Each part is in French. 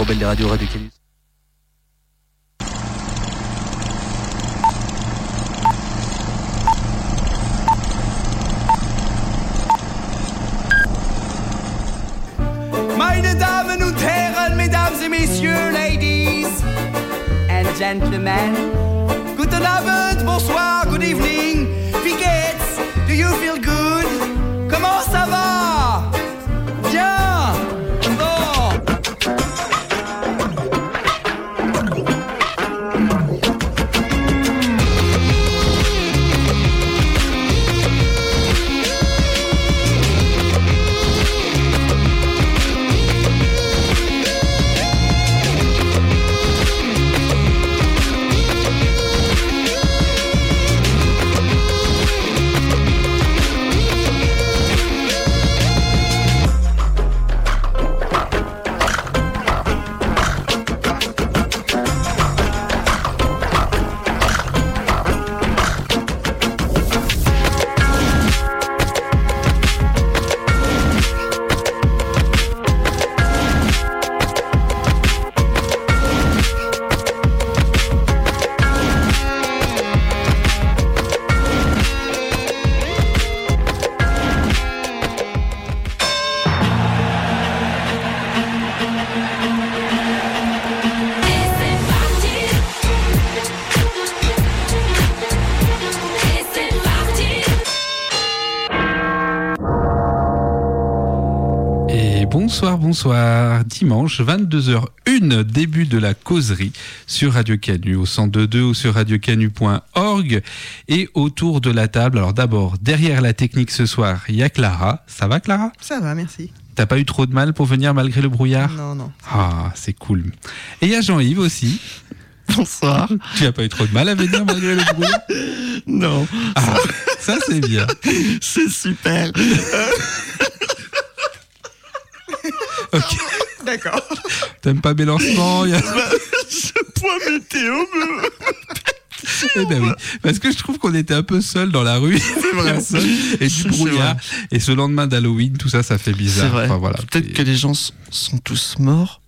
rebelle des radios, Radio Canus. Meine Damen und Herren, Mesdames et Messieurs, Ladies and Gentlemen, guten Abend, bonsoir, good evening, wie geht's? Do you feel good? Comment ça va? Bien? Bon. Bonsoir, dimanche 22h01, début de la causerie sur Radio Canu au 102.2 ou sur radiocanu.org et autour de la table. Alors d'abord, derrière la technique ce soir, il y a Clara. Ça va Clara ? Ça va, merci. T'as pas eu trop de mal pour venir malgré le brouillard ? Non. Ah, c'est cool. Et il y a Jean-Yves aussi. Bonsoir. Tu n'as pas eu trop de mal à venir malgré le brouillard ? Non. Ah, ça c'est bien. C'est super. Ok. D'accord. T'aimes pas mes lancements ? Ce point météo me... Eh ben oui, parce que je trouve qu'on était un peu seuls dans la rue, c'est vrai. Et du brouillard, et ce lendemain d'Halloween, tout ça, ça fait bizarre. C'est vrai. Enfin, voilà. Peut-être que les gens sont tous morts.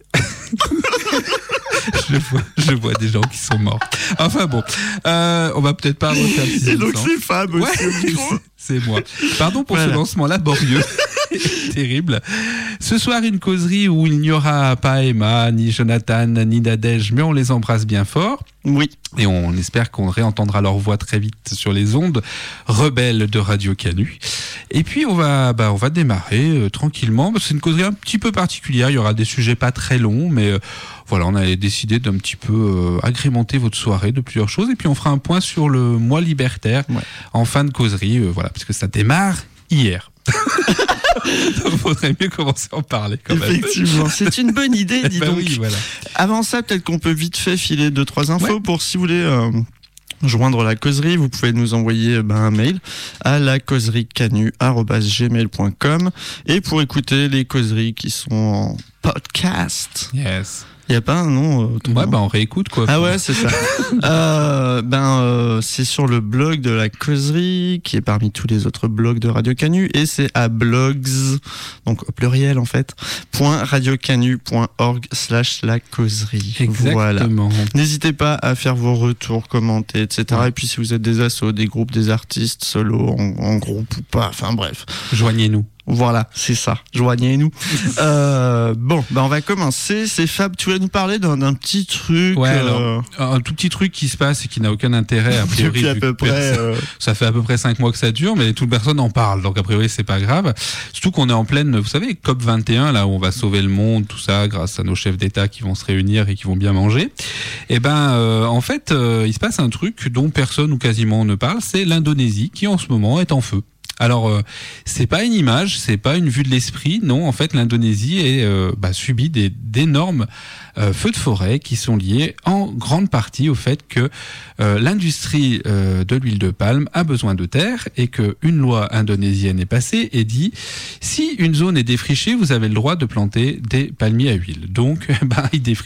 Je vois des gens qui sont morts. Enfin bon, on va peut-être pas refaire Et donc c'est Fab aussi. Ouais, c'est moi. Pardon pour ce lancement laborieux. Terrible. Ce soir, une causerie où il n'y aura pas Emma, ni Jonathan, ni Nadège, mais on les embrasse bien fort. Oui. Et on espère qu'on réentendra leur voix très vite sur les ondes rebelles de Radio Canu. Et puis on va démarrer tranquillement. C'est une causerie un petit peu particulière. Il y aura des sujets pas très longs, mais voilà, on a décidé d'un petit peu agrémenter votre soirée de plusieurs choses. Et puis on fera un point sur le mois libertaire en fin de causerie. Voilà, parce que ça démarre hier. Donc il faudrait mieux commencer à en parler quand même. Effectivement, c'est une bonne idée, dis donc. Oui, voilà. Avant ça, peut-être qu'on peut vite fait filer 2-3 infos pour si vous voulez joindre la causerie, vous pouvez nous envoyer un mail à lacauseriecanu@gmail.com et pour écouter les causeries qui sont en podcast. Yes. Il n'y a pas un nom on réécoute quoi. Ah ouais, c'est ça. C'est sur le blog de la causerie, qui est parmi tous les autres blogs de Radio Canu, et c'est à blogs, donc au pluriel en fait, .radiocanu.org/la causerie. Exactement. Voilà. N'hésitez pas à faire vos retours, commenter, etc. Ouais. Et puis si vous êtes des assos, des groupes, des artistes, solo, en groupe ou pas, enfin bref. Joignez-nous. Voilà, c'est ça. Joignez-nous. On va commencer. C'est Fab, tu voulais nous parler d'un petit truc. Ouais, alors, un tout petit truc qui se passe et qui n'a aucun intérêt, a priori. Depuis à peu près. Ça fait à peu près 5 mois que ça dure, mais toute personne en parle. Donc, a priori, c'est pas grave. Surtout qu'on est en pleine, vous savez, COP21, là où on va sauver le monde, tout ça, grâce à nos chefs d'État qui vont se réunir et qui vont bien manger. Et en fait, il se passe un truc dont personne ou quasiment ne parle, c'est l'Indonésie qui, en ce moment, est en feu. Alors, c'est pas une image, c'est pas une vue de l'esprit. Non, en fait, l'Indonésie subit d'énormes feux de forêt qui sont liés en grande partie au fait que l'industrie de l'huile de palme a besoin de terre et qu'une loi indonésienne est passée et dit si une zone est défrichée, vous avez le droit de planter des palmiers à huile. Donc, ils défrichent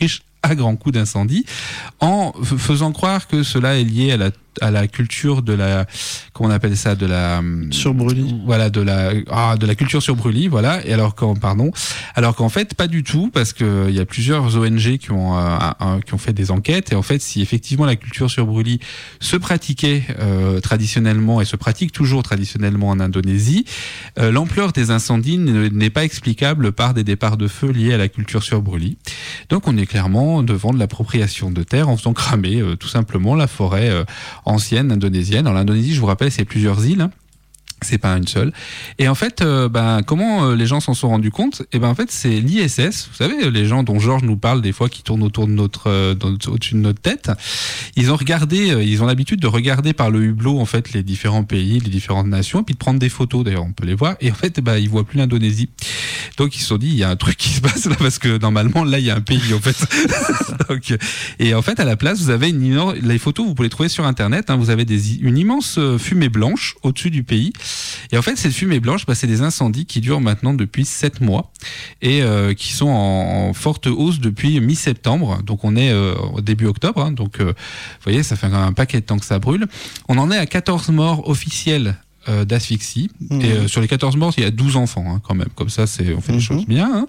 à grands coups d'incendie, en faisant croire que cela est lié à la culture de la, comment on appelle ça, de la sur brûlis. Voilà, de la culture sur brûlis, voilà. Et alors qu'en fait pas du tout, parce que il y a plusieurs ONG qui ont fait des enquêtes, et en fait si effectivement la culture sur brûlis se pratiquait traditionnellement et se pratique toujours traditionnellement en Indonésie, l'ampleur des incendies n'est pas explicable par des départs de feu liés à la culture sur brûlis. Donc on est clairement devant de l'appropriation de terre en faisant cramer tout simplement la forêt ancienne indonésienne. Alors l'Indonésie, je vous rappelle, c'est plusieurs îles. C'est pas une seule. Et en fait, comment les gens s'en sont rendus compte ? Et en fait, c'est l'ISS. Vous savez, les gens dont Georges nous parle des fois, qui tournent autour de au-dessus de notre tête. Ils ont l'habitude de regarder par le hublot en fait les différents pays, les différentes nations, et puis de prendre des photos. D'ailleurs, on peut les voir. Et en fait, ils voient plus l'Indonésie. Donc ils se sont dit, il y a un truc qui se passe là, parce que normalement là, il y a un pays en fait. Donc, et en fait, à la place, vous avez les photos, vous pouvez les trouver sur Internet. Vous avez une immense fumée blanche au-dessus du pays. Et en fait, cette fumée blanche, c'est des incendies qui durent maintenant depuis 7 mois et qui sont en forte hausse depuis mi-septembre. Donc on est au début octobre. Donc vous voyez, ça fait un paquet de temps que ça brûle. On en est à 14 morts officiels d'asphyxie. Et sur les 14 morts, il y a 12 enfants quand même. Comme ça, on fait les choses bien.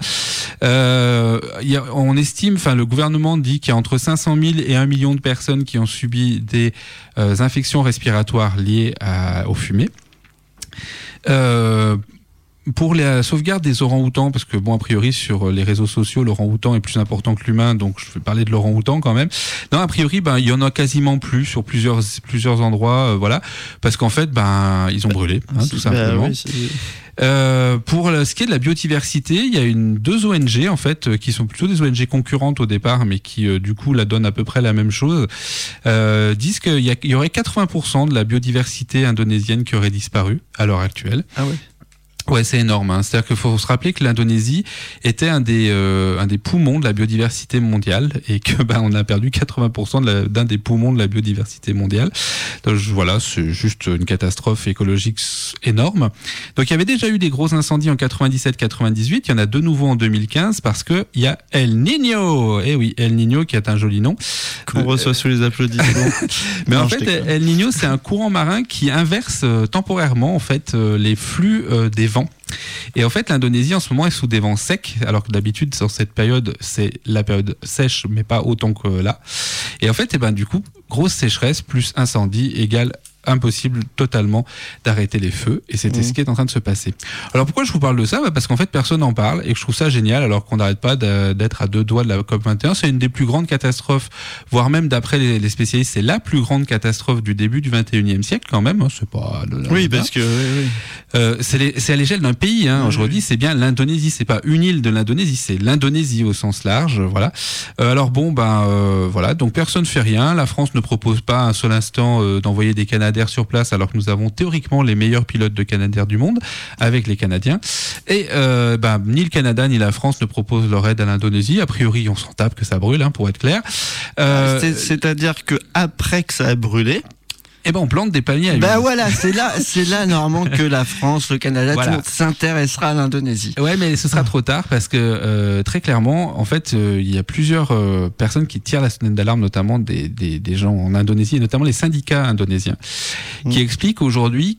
On estime, le gouvernement dit qu'il y a entre 500 000 et 1 million de personnes qui ont subi des infections respiratoires liées aux fumées. Pour la sauvegarde des orang-outans, parce que a priori sur les réseaux sociaux, l'orang-outan est plus important que l'humain, donc je vais parler de l'orang-outan quand même. Non, a priori, il y en a quasiment plus sur plusieurs endroits, voilà, parce qu'en fait, ils ont brûlé, tout simplement. Pour ce qui est de la biodiversité, il y a deux ONG en fait qui sont plutôt des ONG concurrentes au départ, mais qui du coup la donnent à peu près la même chose. Disent qu'il y aurait 80% de la biodiversité indonésienne qui aurait disparu à l'heure actuelle. Ah ouais. Ouais, c'est énorme. C'est-à-dire qu'il faut se rappeler que l'Indonésie était un des poumons de la biodiversité mondiale et que on a perdu 80% d'un des poumons de la biodiversité mondiale. Donc, voilà, c'est juste une catastrophe écologique énorme. Donc il y avait déjà eu des gros incendies en 97-98. Il y en a de nouveau en 2015 parce que il y a El Niño. Eh oui, El Niño qui est un joli nom. Qu'on reçoit sous les applaudissements. Mais en fait, El Niño, c'est un courant marin qui inverse temporairement en fait les flux des vents. Et en fait, l'Indonésie en ce moment est sous des vents secs, alors que d'habitude sur cette période c'est la période sèche, mais pas autant que là. Et en fait, du coup, grosse sécheresse plus incendie égale impossible totalement d'arrêter les feux, et c'était ce qui est en train de se passer. Alors pourquoi je vous parle de ça ? Parce qu'en fait personne n'en parle et que je trouve ça génial, alors qu'on n'arrête pas d'être à 2 doigts de la COP21. C'est une des plus grandes catastrophes, voire même d'après les spécialistes, c'est la plus grande catastrophe du début du 21e siècle quand même. C'est pas parce que c'est à l'échelle d'un pays. Je redis, c'est bien l'Indonésie, c'est pas une île de l'Indonésie, c'est l'Indonésie au sens large. Voilà. Alors voilà, donc personne fait rien. La France ne propose pas un seul instant d'envoyer des Canadiens sur place, alors que nous avons théoriquement les meilleurs pilotes de Canadair du monde avec les Canadiens. Et ni le Canada ni la France ne proposent leur aide à l'Indonésie. A priori, on s'en tape que ça brûle, pour être clair. C'est-à-dire que après que ça a brûlé, on plante des palmiers à huile. Voilà, c'est là normalement que la France, le Canada, tout le monde s'intéressera à l'Indonésie. Ouais, mais ce sera trop tard parce que très clairement, en fait, il y a plusieurs personnes qui tirent la sonnette d'alarme, notamment des gens en Indonésie, et notamment les syndicats indonésiens, qui expliquent aujourd'hui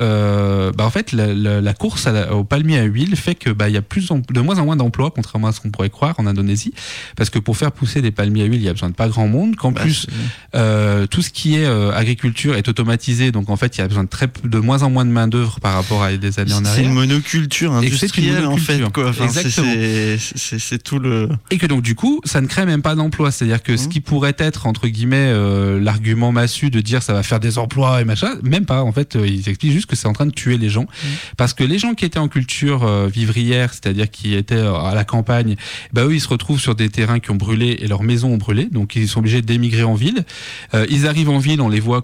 que en fait la course aux palmiers à huile fait que il y a de moins en moins d'emplois, contrairement à ce qu'on pourrait croire en Indonésie, parce que pour faire pousser des palmiers à huile, il y a besoin de pas grand monde, qu'en plus tout ce qui est agriculture est automatisé, donc en fait il y a besoin de moins en moins de main d'œuvre par rapport à des années en arrière. C'est une monoculture industrielle en fait, quoi. Exactement. C'est tout le. Et que donc du coup ça ne crée même pas d'emplois, c'est-à-dire que ce qui pourrait être entre guillemets l'argument massu de dire ça va faire des emplois et machin, même pas. En fait ils expliquent juste que c'est en train de tuer les gens, parce que les gens qui étaient en culture vivrière, c'est-à-dire qui étaient à la campagne, eux ils se retrouvent sur des terrains qui ont brûlé et leurs maisons ont brûlé, donc ils sont obligés d'émigrer en ville. Ils arrivent en ville, on les voit comme des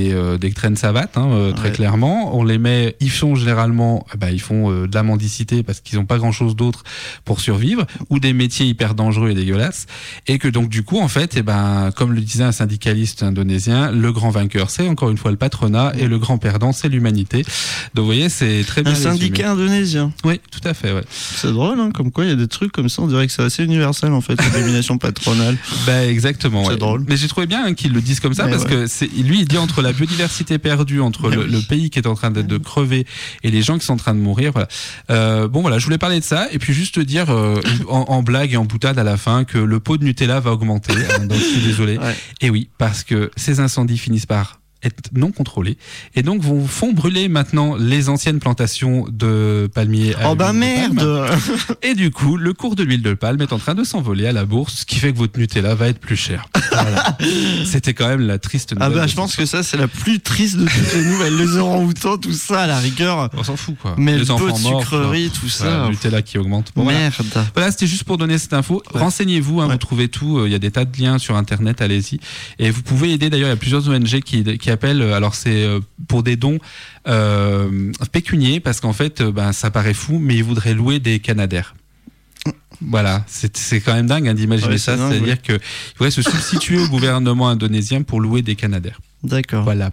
des traînes savates, très clairement. On les met, ils font généralement, ils font de la mendicité parce qu'ils n'ont pas grand-chose d'autre pour survivre, ou des métiers hyper dangereux et dégueulasses, et que donc du coup, en fait, comme le disait un syndicaliste indonésien, le grand vainqueur, c'est encore une fois le patronat, et le grand perdant, c'est l'humanité. Donc vous voyez, c'est très bien. Un syndicat indonésien. Oui, tout à fait. Ouais. C'est drôle, comme quoi il y a des trucs comme ça, on dirait que c'est assez universel en fait, la domination patronale. Exactement. C'est drôle. Mais j'ai trouvé bien qu'ils le disent comme ça, parce que lui, il dit entre la biodiversité perdue, entre le pays qui est en train de crever et les gens qui sont en train de mourir. Voilà. Je voulais parler de ça, et puis juste dire en blague et en boutade à la fin que le pot de Nutella va augmenter. Donc je suis désolé. Ouais. Et oui, parce que ces incendies finissent par être non contrôlés, et donc font brûler maintenant les anciennes plantations de palmiers. Merde. Et du coup, le cours de l'huile de palme est en train de s'envoler à la bourse, ce qui fait que votre Nutella va être plus cher. Voilà. C'était quand même la triste nouvelle. Je pense que ça, c'est la plus triste de toutes les nouvelles. Les orang-outans, tout ça, à la rigueur. On s'en fout, quoi. Mais les le pot de sucrerie, tout ça. Le Nutella qui augmente. Merde. Voilà, c'était juste pour donner cette info. Ouais. Renseignez-vous, vous trouvez tout. Il y a des tas de liens sur Internet, allez-y. Et vous pouvez aider, d'ailleurs, il y a plusieurs ONG qui appellent, alors c'est pour des dons pécuniers, parce qu'en fait, ça paraît fou, mais ils voudraient louer des Canadair. Voilà, c'est quand même dingue d'imaginer ça, c'est-à-dire qu'ils voudraient se substituer au gouvernement indonésien pour louer des Canadair. D'accord. Voilà.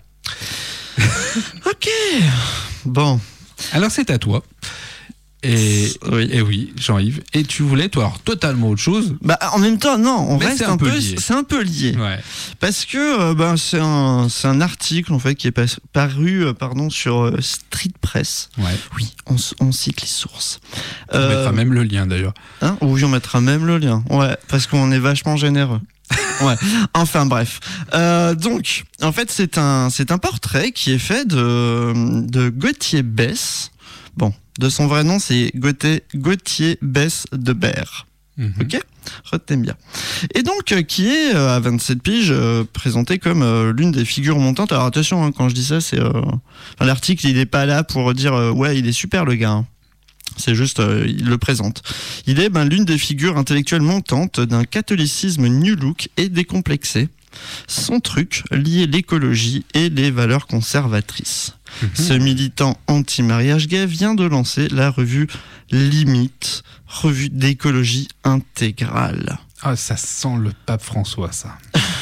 Ok. Bon. Alors c'est à toi. Et oui, Jean-Yves. Et tu voulais, toi, alors totalement autre chose. En même temps, non, on reste c'est un peu lié. Ouais. Parce que c'est un article en fait qui est paru sur Street Press. Ouais. Oui, on cite les sources. On mettra même le lien d'ailleurs. Oui, on mettra même le lien. Ouais, parce qu'on est vachement généreux. Ouais. Enfin bref. Donc, en fait, c'est un portrait qui est fait de Gauthier Besse. Bon, de son vrai nom, c'est Gauthier Besse de Berre. Ok ? Retenez bien. Et donc, qui est, à 27 piges, présenté comme l'une des figures montantes. Alors attention, quand je dis ça, c'est... l'article, il n'est pas là pour dire « Ouais, il est super, le gars ». C'est juste, il le présente. Il est l'une des figures intellectuelles montantes d'un catholicisme new look et décomplexé. Son truc, lier l'écologie et les valeurs conservatrices. Ce militant anti-mariage gay vient de lancer la revue Limite, revue d'écologie intégrale. Ah, ça sent le pape François, ça.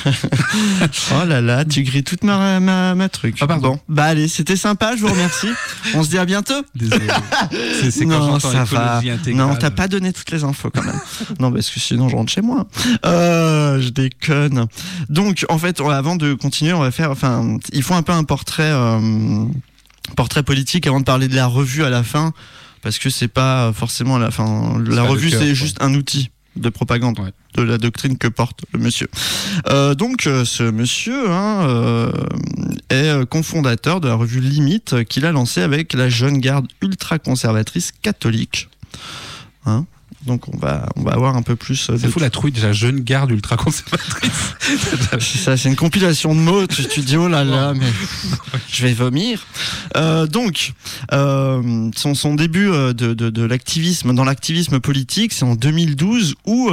Oh là là, tu grilles toute ma truc. Ah, pardon. Bon, allez, c'était sympa, je vous remercie. On se dit à bientôt. Désolé. C'est non, quand ça va. Intégrale. Non, t'as pas donné toutes les infos quand même. Non, parce que sinon je rentre chez moi. Je déconne. Donc, en fait, avant de continuer, on va faire, il faut un peu un portrait politique avant de parler de la revue à la fin, parce que c'est pas forcément la fin. La revue, c'est juste un outil de propagande de la doctrine que porte le monsieur. Donc ce monsieur est cofondateur de la revue Limite qu'il a lancée avec la jeune garde ultra-conservatrice catholique. Donc on va avoir un peu plus... C'est fou la trouille de la jeune garde ultra-conservatrice. Ça, c'est une compilation de mots. Tu te dis, oh là là, mais je vais vomir. Donc, son début de l'activisme, dans l'activisme politique, c'est en 2012 où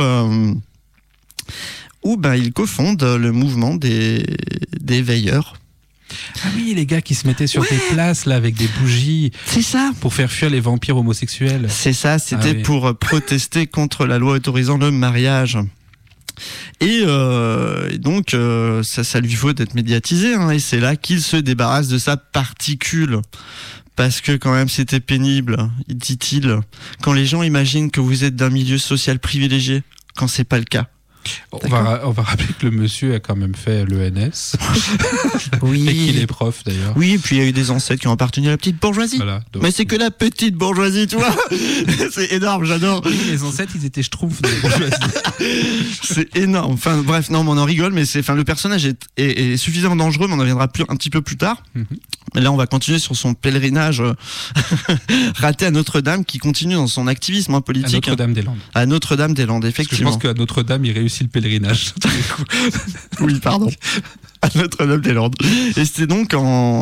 il cofonde le mouvement des veilleurs. Ah oui, les gars qui se mettaient sur des places là avec des bougies. C'est ça. Pour faire fuir les vampires homosexuels. C'est ça, c'était pour protester contre la loi autorisant le mariage. Et donc ça lui faut d'être médiatisé, et c'est là qu'il se débarrasse de sa particule. Parce que quand même c'était pénible, dit-il, quand les gens imaginent que vous êtes d'un milieu social privilégié, quand c'est pas le cas. On va rappeler que le monsieur a quand même fait l'ENS. Oui. Et qu'il est prof d'ailleurs. Oui, et puis il y a eu des ancêtres qui ont appartenu à la petite bourgeoisie. Voilà, donc... Mais c'est que la petite bourgeoisie, tu vois. C'est énorme, j'adore. Oui, les ancêtres, ils étaient schtroumpfs de la bourgeoisie. C'est énorme. Enfin, bref, non, mais on en rigole, mais le personnage est suffisamment dangereux, mais on en viendra un petit peu plus tard. Mais là, on va continuer sur son pèlerinage raté à Notre-Dame, qui continue dans son activisme politique. À Notre-Dame-des-Landes. À Notre-Dame-des-Landes, effectivement. Parce que je pense qu'à Notre-Dame, il réussit le pèlerinage. Oui, pardon. à Notre-Dame-des-Landes. Et c'était donc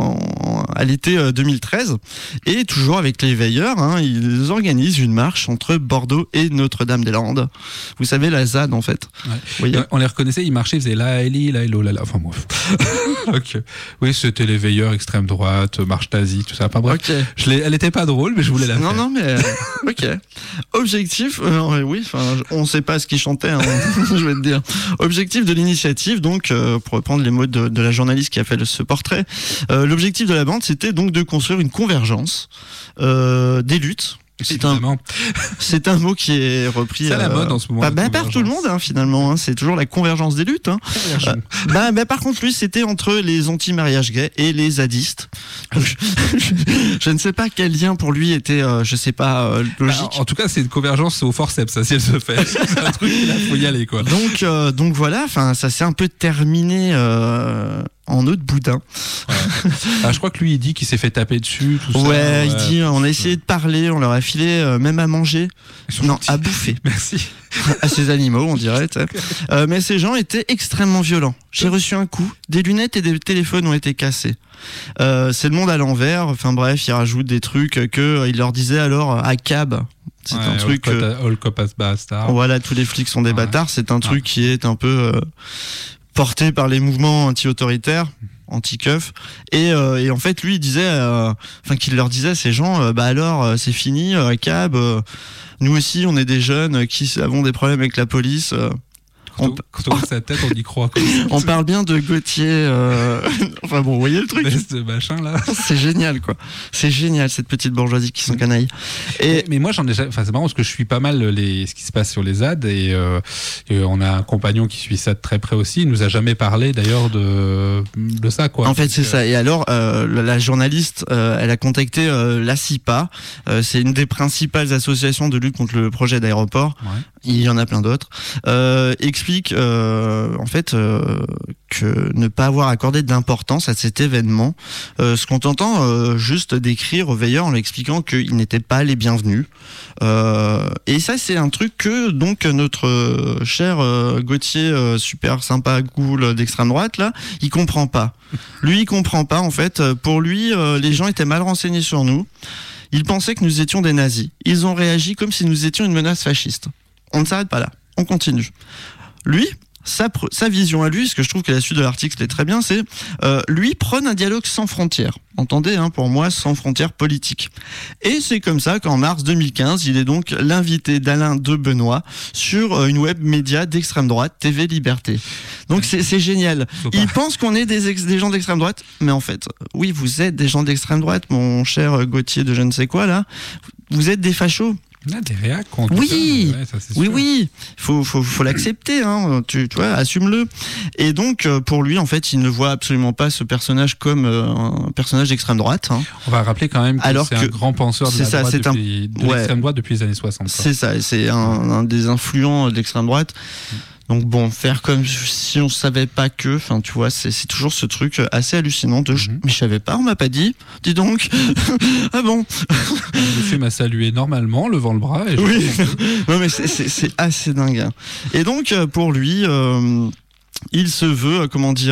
à l'été 2013. Et toujours avec les veilleurs, ils organisent une marche entre Bordeaux et Notre-Dame-des-Landes. Vous savez, la ZAD, en fait. Ouais. On les reconnaissait, ils marchaient, ils faisaient la Eli, la Elo, la. Enfin bref. Okay. Oui, c'était les veilleurs extrême droite, marche nazie, tout ça. Enfin bref. Okay. Elle était pas drôle, mais je voulais la faire. Non, mais ok. Objectif, oui, on sait pas ce qu'ils chantaient, je vais te dire. Objectif de l'initiative, donc, pour reprendre les mots de la journaliste qui a fait ce portrait, l'objectif de la bande, c'était donc de construire une convergence des luttes. C'est un mot qui est repris. C'est à la mode en ce moment. Par tout le monde, finalement. C'est toujours la convergence des luttes. Par contre, lui, c'était entre les anti-mariage gay et les zadistes. Donc, je ne sais pas quel lien pour lui était, logique. En tout cas, c'est une convergence au forceps, ça, si elle se fait. C'est un truc, il faut y aller, quoi. Donc voilà, ça s'est un peu terminé. En eau de boudin. Ouais. Je crois que lui, il dit qu'il s'est fait taper dessus, tout ça. Ouais, il dit, on a essayé de parler, on leur a filé même à manger. Non, à bouffer. Merci. À ces animaux, on dirait. Mais ces gens étaient extrêmement violents. J'ai reçu un coup, des lunettes et des téléphones ont été cassés. C'est le monde à l'envers. Enfin bref, il rajoute des trucs il leur disait alors à cab. C'est un truc. All cop as bastard. Voilà, tous les flics sont des bâtards. C'est un truc qui est un peu porté par les mouvements anti-autoritaires, anti-keuf, et en fait lui il disait, qu'il leur disait à ces gens, c'est fini, cab, nous aussi on est des jeunes qui avons des problèmes avec la police. Quand on voit sa tête, on y croit. On parle bien de Gauthier. Enfin bon, vous voyez le truc. De machin là. C'est génial quoi. C'est génial cette petite bourgeoisie qui sont canailles. Mais moi j'en ai. Enfin c'est marrant parce que je suis pas mal ce qui se passe sur les ZAD et on a un compagnon qui suit ça de très près aussi. Il nous a jamais parlé d'ailleurs de ça quoi. En fait c'est ça. Et alors la journaliste, elle a contacté la CIPA. C'est une des principales associations de lutte contre le projet d'aéroport. Ouais. Il y en a plein d'autres. Explique que ne pas avoir accordé d'importance à cet événement, ce qu'on entend juste décrire aux veilleurs en lui expliquant qu'ils n'étaient pas les bienvenus. Et ça c'est un truc que donc notre cher Gauthier, super sympa cool d'extrême droite là, il comprend pas. Lui il comprend pas en fait. Pour lui les gens étaient mal renseignés sur nous. Ils pensaient que nous étions des nazis. Ils ont réagi comme si nous étions une menace fasciste. On ne s'arrête pas là, on continue. Lui, sa vision à lui, ce que je trouve que la suite de l'article est très bien, c'est lui prône un dialogue sans frontières. Entendez, pour moi, sans frontières politiques. Et c'est comme ça qu'en mars 2015, il est donc l'invité d'Alain de Benoît sur une web média d'extrême droite, TV Liberté. Donc c'est génial. Il pense qu'on est des gens d'extrême droite, mais en fait, oui, vous êtes des gens d'extrême droite, mon cher Gauthier de je ne sais quoi là. Vous êtes des fachos. Des réacs contre oui, ça, c'est oui, faut l'accepter, tu vois, assume-le. Et donc pour lui, en fait, il ne voit absolument pas ce personnage comme un personnage d'extrême droite. On va rappeler quand même que c'est un grand penseur de l'extrême droite depuis les années 60. C'est ça, c'est un des influents de l'extrême droite. Donc bon, faire comme si on savait pas que, tu vois, c'est toujours ce truc assez hallucinant de mais je savais pas, on m'a pas dit. Dis donc. Ah bon. Le monsieur m'a salué normalement, levant le bras. Et oui. Non mais c'est assez dingue. Et donc pour lui, il se veut,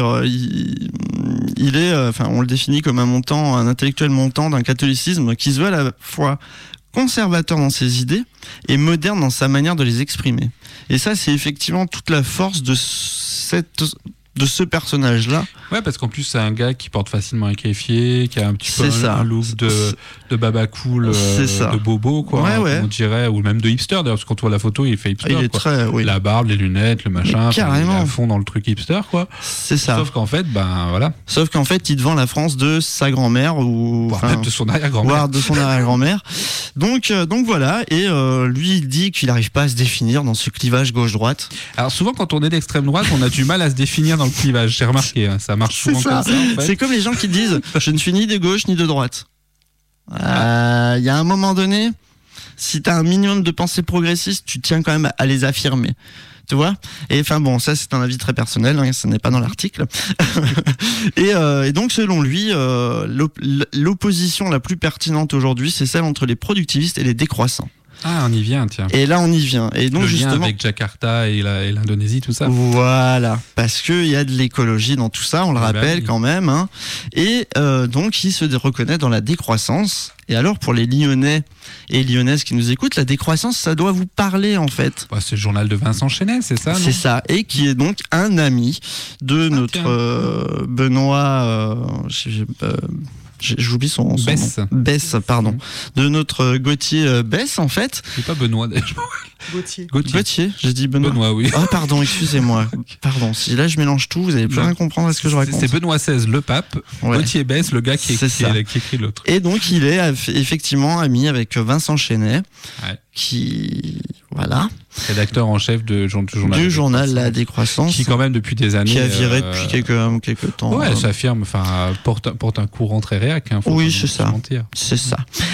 il est, on le définit comme un intellectuel montant d'un catholicisme qui se veut à la fois conservateur dans ses idées et moderne dans sa manière de les exprimer. Et ça, c'est effectivement toute la force de ce personnage-là. Ouais, parce qu'en plus, c'est un gars qui porte facilement un kéfier, qui a un petit peu un look de baba cool, de bobo, quoi, on dirait, ou même de hipster, d'ailleurs, parce que quand on voit la photo, il fait hipster. Il est très, oui. La barbe, les lunettes, le machin. Carrément. Il est à fond dans le truc hipster, quoi. C'est ça. Sauf qu'en fait, voilà. Sauf qu'en fait, il te vend la France de sa grand-mère voire même de son arrière-grand-mère. Voire de son arrière-grand-mère. Donc voilà. Et lui, il dit qu'il n'arrive pas à se définir dans ce clivage gauche-droite. Alors souvent, quand on est d'extrême droite, on a du mal à se définir dans le clivage. J'ai remarqué, ça marche souvent comme ça. En fait. C'est comme les gens qui disent je ne suis ni de gauche ni de droite. Il y a un moment donné, si tu as un minimum de pensée progressiste, tu tiens quand même à les affirmer. Tu vois ? Et ça c'est un avis très personnel, ce n'est pas dans l'article. et donc selon lui, l'opposition la plus pertinente aujourd'hui, c'est celle entre les productivistes et les décroissants. Ah, on y vient, tiens. Et là, on y vient. Et donc, le lien justement, avec Jakarta et l'Indonésie, tout ça. voilà, parce qu'il y a de l'écologie dans tout ça, on le rappelle oui. quand même. Hein. Et donc, il se reconnaît dans la décroissance. Et alors, pour les Lyonnais et Lyonnaises qui nous écoutent, la décroissance, ça doit vous parler en fait. Bah, c'est le journal de Vincent Chenet, c'est ça? C'est ça, et qui est donc un ami de notre Benoît. J'oublie son Bess. nom. Bess, pardon. De notre Gauthier Bess, en fait. C'est pas Benoît, d'ailleurs. Gauthier, j'ai dit Benoît. Benoît, oui. Oh, pardon, excusez-moi. Pardon, si là je mélange tout, vous allez plus rien comprendre à ce que je raconte. C'est Benoît XVI, le pape. Ouais. Gauthier Bess, le gars qui écrit l'autre. Et donc, il est effectivement ami avec Vincent Chenet, qui... Voilà. Rédacteur en chef du journal La Décroissance. Qui, quand même, depuis des années. Qui a viré depuis quelques temps. Ouais, elle s'affirme, enfin, porte un courant très réac. Hein, oui, c'est ça. C'est ça.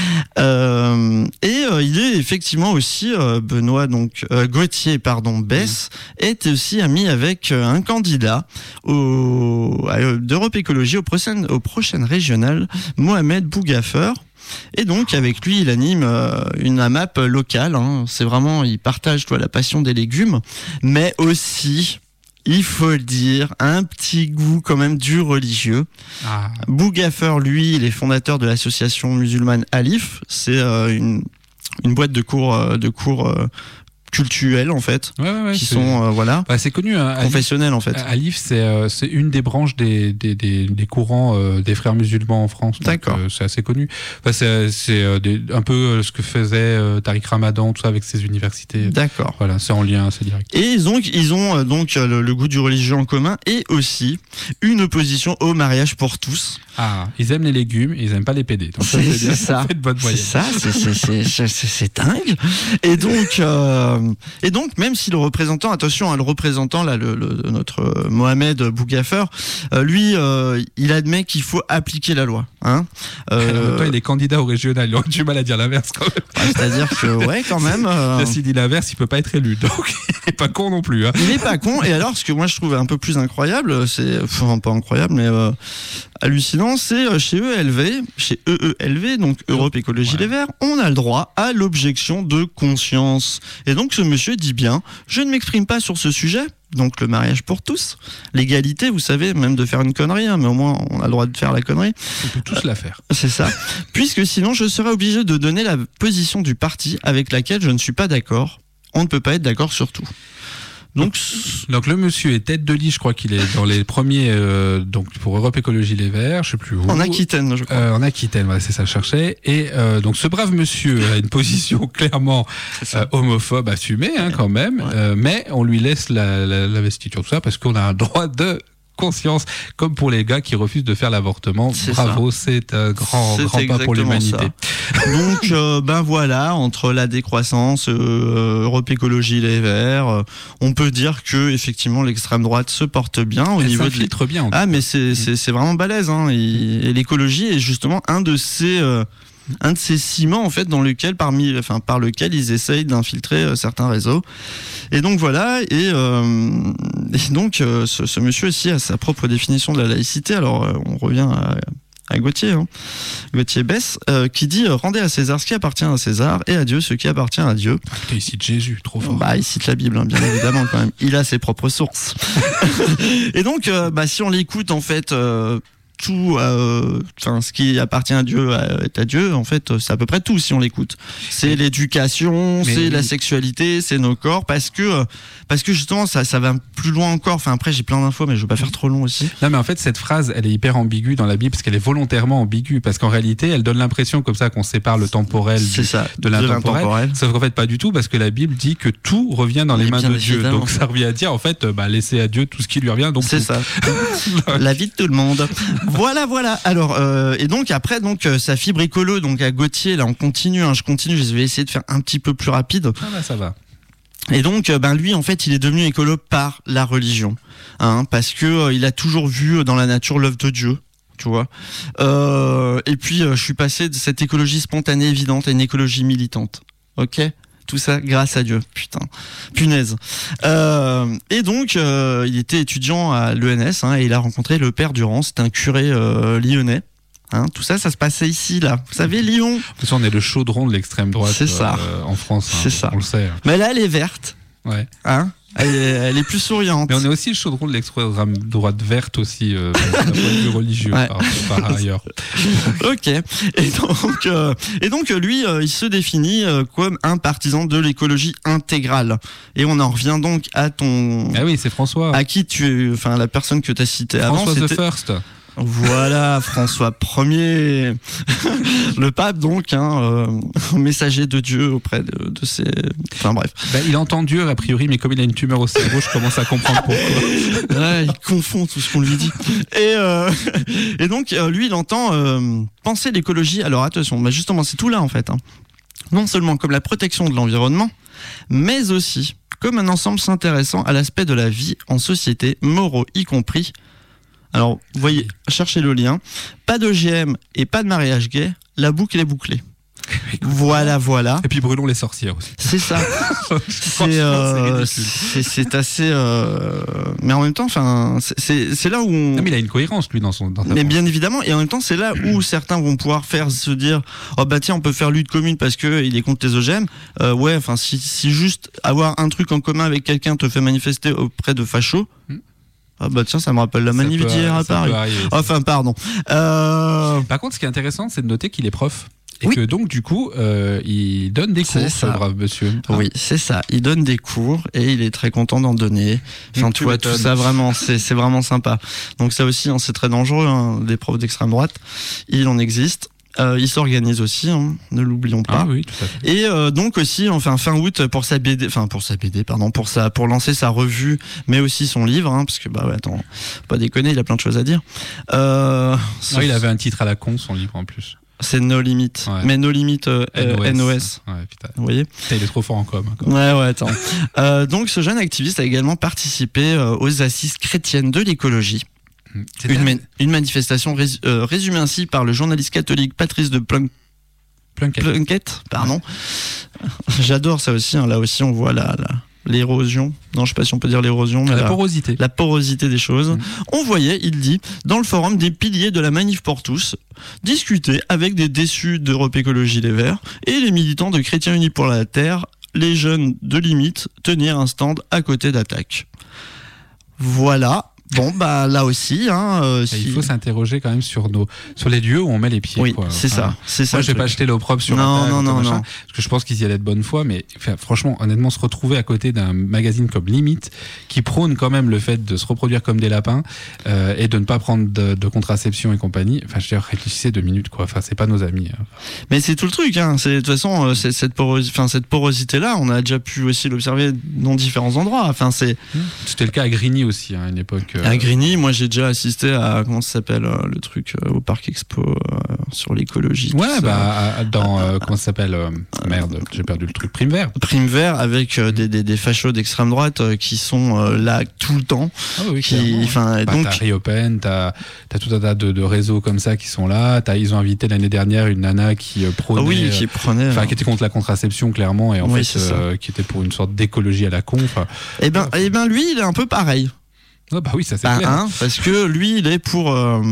Il est effectivement aussi, Gauthier, Bess, est aussi ami avec un candidat d'Europe Écologie aux prochaines régionales, Mohamed Bougafer. Et donc, avec lui, il anime une AMAP locale. Hein. C'est vraiment, il partage la passion des légumes, mais aussi, il faut le dire, un petit goût quand même du religieux. Ah. Bougafer, lui, il est fondateur de l'association musulmane Alif. C'est une boîte de cours cultuels en fait, qui sont c'est connu, hein, confessionnels en fait. Alif, c'est une des branches des courants des frères musulmans en France. D'accord. C'est assez connu. Enfin, c'est un peu ce que faisait Tariq Ramadan, tout ça avec ses universités. D'accord. Voilà, c'est en lien assez direct. Et ils ont le goût du religieux en commun et aussi une opposition au mariage pour tous. Ah, ils aiment les légumes, ils aiment pas les PD. Donc c'est ça. C'est bonne moyenne. C'est dingue. Et donc, même si le représentant, notre Mohamed Bougafer, lui, il admet qu'il faut appliquer la loi. Hein. En même temps, il est candidat au régional. Il aurait du mal à dire l'inverse quand même. C'est-à-dire que, quand même. S'il dit l'inverse, il peut pas être élu. Donc, il est pas con non plus. Hein. Il est pas con. Et alors, ce que moi je trouve un peu plus incroyable, pas incroyable, mais hallucinant, c'est chez EELV, donc Europe Écologie Les Verts, on a le droit à l'objection de conscience. Et donc ce monsieur dit bien, je ne m'exprime pas sur ce sujet, donc le mariage pour tous, l'égalité, vous savez, même de faire une connerie, hein, mais au moins on a le droit de faire la connerie. On peut tous la faire. C'est ça. Puisque sinon je serais obligé de donner la position du parti avec laquelle je ne suis pas d'accord. On ne peut pas être d'accord sur tout. Donc le monsieur est tête de liste, je crois qu'il est dans les premiers donc pour Europe Écologie Les Verts, je sais plus où. En Aquitaine, je crois. En Aquitaine, c'est ça, je cherchais. Et donc ce brave monsieur a une position clairement homophobe assumée, hein, quand même, mais on lui laisse l'investiture, tout ça, parce qu'on a un droit de conscience, comme pour les gars qui refusent de faire l'avortement. Bravo, c'est un grand pas pour l'humanité. Donc, voilà, entre la décroissance, Europe Écologie Les Verts, on peut dire que effectivement l'extrême droite se porte bien au niveau de bien. Ah, mais c'est vraiment balèze, hein. Et l'écologie est justement un de ces ciments en fait par lequel ils essayent d'infiltrer certains réseaux. Et donc voilà, et donc ce monsieur aussi a sa propre définition de la laïcité. Alors on revient à Gauthier, hein. Gauthier Bess, qui dit rendez à César ce qui appartient à César et à Dieu ce qui appartient à Dieu. Il cite Jésus, trop fort. Il cite la Bible, hein, bien évidemment quand même. Il a ses propres sources. Et donc si on l'écoute en fait. Tout, ce qui appartient à Dieu est à Dieu. En fait, c'est à peu près tout si on l'écoute. C'est l'éducation, c'est la sexualité, c'est nos corps, parce que justement ça va plus loin encore. Enfin après j'ai plein d'infos, mais je veux pas faire trop long aussi. Non, mais en fait cette phrase, elle est hyper ambiguë dans la Bible parce qu'elle est volontairement ambiguë, parce qu'en réalité, elle donne l'impression comme ça qu'on sépare le temporel de l'intemporel. Sauf qu'en fait pas du tout, parce que la Bible dit que tout revient dans les mains de Dieu. Donc ça revient à dire en fait, laissez à Dieu tout ce qui lui revient. Donc c'est ça. La vie de tout le monde. Voilà. Alors, et donc après, sa fibre écolo, donc à Gauthier, là, on continue. Je continue. Je vais essayer de faire un petit peu plus rapide. Ah ça va. Et donc, lui, en fait, il est devenu écolo par la religion, hein, parce que il a toujours vu dans la nature l'œuvre de Dieu. Tu vois. Et puis, je suis passé de cette écologie spontanée évidente à une écologie militante. Ok. Tout ça grâce à Dieu, punaise. Et donc, il était étudiant à l'ENS, hein, et il a rencontré le père Durand, c'est un curé lyonnais, Hein, tout ça, ça se passait ici, là. Vous savez, Lyon. De toute façon, on est le chaudron de l'extrême droite C'est ça. En France. C'est ça. On le sait. Mais là, elle est verte. Ouais. Hein, elle est plus souriante. Mais on est aussi le chaudron de l'extrême droite verte aussi, d'un point de vue religieux, Ouais. par ailleurs. Ok. Et donc lui, il se définit comme un partisan de l'écologie intégrale. Et on en revient donc à ton... Ah oui, c'est François. À qui enfin la personne que tu as citée avant. François the c'était... First. Voilà, François Ier, le pape donc, messager de Dieu auprès de ses... Enfin bref. Bah, il entend Dieu a priori, mais comme il a une tumeur au cerveau, je commence à comprendre pourquoi. Ouais, il confond tout ce qu'on lui dit. Et donc lui, il entend penser l'écologie. Alors attention, bah justement, c'est tout là en fait. Hein. Non seulement comme la protection de l'environnement, mais aussi comme un ensemble s'intéressant à l'aspect de la vie en société, moraux y compris. Alors, vous voyez, cherchez le lien. Pas d'OGM et pas de mariage gay, la boucle est bouclée. Voilà. Et puis brûlons les sorcières aussi. C'est ça. C'est assez. Mais en même temps, enfin, c'est là où. Non, mais il a une cohérence lui dans sa Mais pensée. bien évidemment, et en même temps, c'est là où certains vont pouvoir se dire, oh bah tiens, on peut faire lutte commune parce que il est contre les OGM. Ouais, enfin, si juste avoir un truc en commun avec quelqu'un te fait manifester auprès de fachos. Ah bah tiens, ça me rappelle la manif d'hier à Paris. Enfin, pardon. Par contre, ce qui est intéressant, c'est de noter qu'il est prof. Et que donc, du coup, il donne des cours, ce brave monsieur. Oui, c'est ça. Il donne des cours et il est très content d'en donner. Enfin, tu vois, tout ça, vraiment, c'est vraiment sympa. Donc ça aussi, c'est très dangereux, des profs d'extrême droite. Il en existe. Il s'organise aussi, ne l'oublions pas. Ah oui, tout à fait. Et donc aussi, enfin fin août pour lancer sa revue, mais aussi son livre, parce que bah ouais, attends, faut pas déconner, il a plein de choses à dire. Il avait un titre à la con, son livre en plus. C'est No Limit, mais No Limit NOS. Ouais, putain. Vous voyez ? Putain, il est trop fort en com. Ouais, attends. Donc ce jeune activiste a également participé aux assises chrétiennes de l'écologie. Une manifestation résumée ainsi par le journaliste catholique Patrice de Plunkett. Pardon. J'adore ça aussi. Là aussi, on voit l'érosion. Non, je sais pas si on peut dire l'érosion. Mais la porosité. La porosité des choses. On voyait, il dit, dans le forum des piliers de la Manif pour tous, discuter avec des déçus d'Europe Écologie Les Verts et les militants de Chrétiens Unis pour la Terre, les jeunes de Limite, tenir un stand à côté d'Attaque. Voilà. Bon, bah là aussi, il faut s'interroger quand même sur les lieux où on met les pieds. Oui, quoi. c'est ça. Moi, je vais pas acheter l'opprobre sur non, parce que je pense qu'ils y allaient de bonne foi, mais franchement, honnêtement, se retrouver à côté d'un magazine comme Limite, qui prône quand même le fait de se reproduire comme des lapins et de ne pas prendre de contraception et compagnie. Enfin, je veux dire, réfléchissez 2 minutes, quoi. Enfin, c'est pas nos amis. Mais c'est tout le truc. De toute façon, cette porosité-là, on a déjà pu aussi l'observer dans différents endroits. Enfin, c'était le cas à Grigny aussi, à une époque. À Grigny, moi j'ai déjà assisté à, comment ça s'appelle, le truc au Parc Expo sur l'écologie. Ouais, dans, comment ça s'appelle, merde, j'ai perdu le truc, Prime Vert. Prime Vert avec des fachos d'extrême droite qui sont là tout le temps. Ah oui, donc t'as Riopen, t'as tout un tas de réseaux comme ça qui sont là. Ils ont invité l'année dernière une nana qui prônait, qui était contre la contraception clairement et en fait qui était pour une sorte d'écologie à la con. Et ben lui, il est un peu pareil. Ah bah oui, ça c'est clair. Parce que lui, il est pour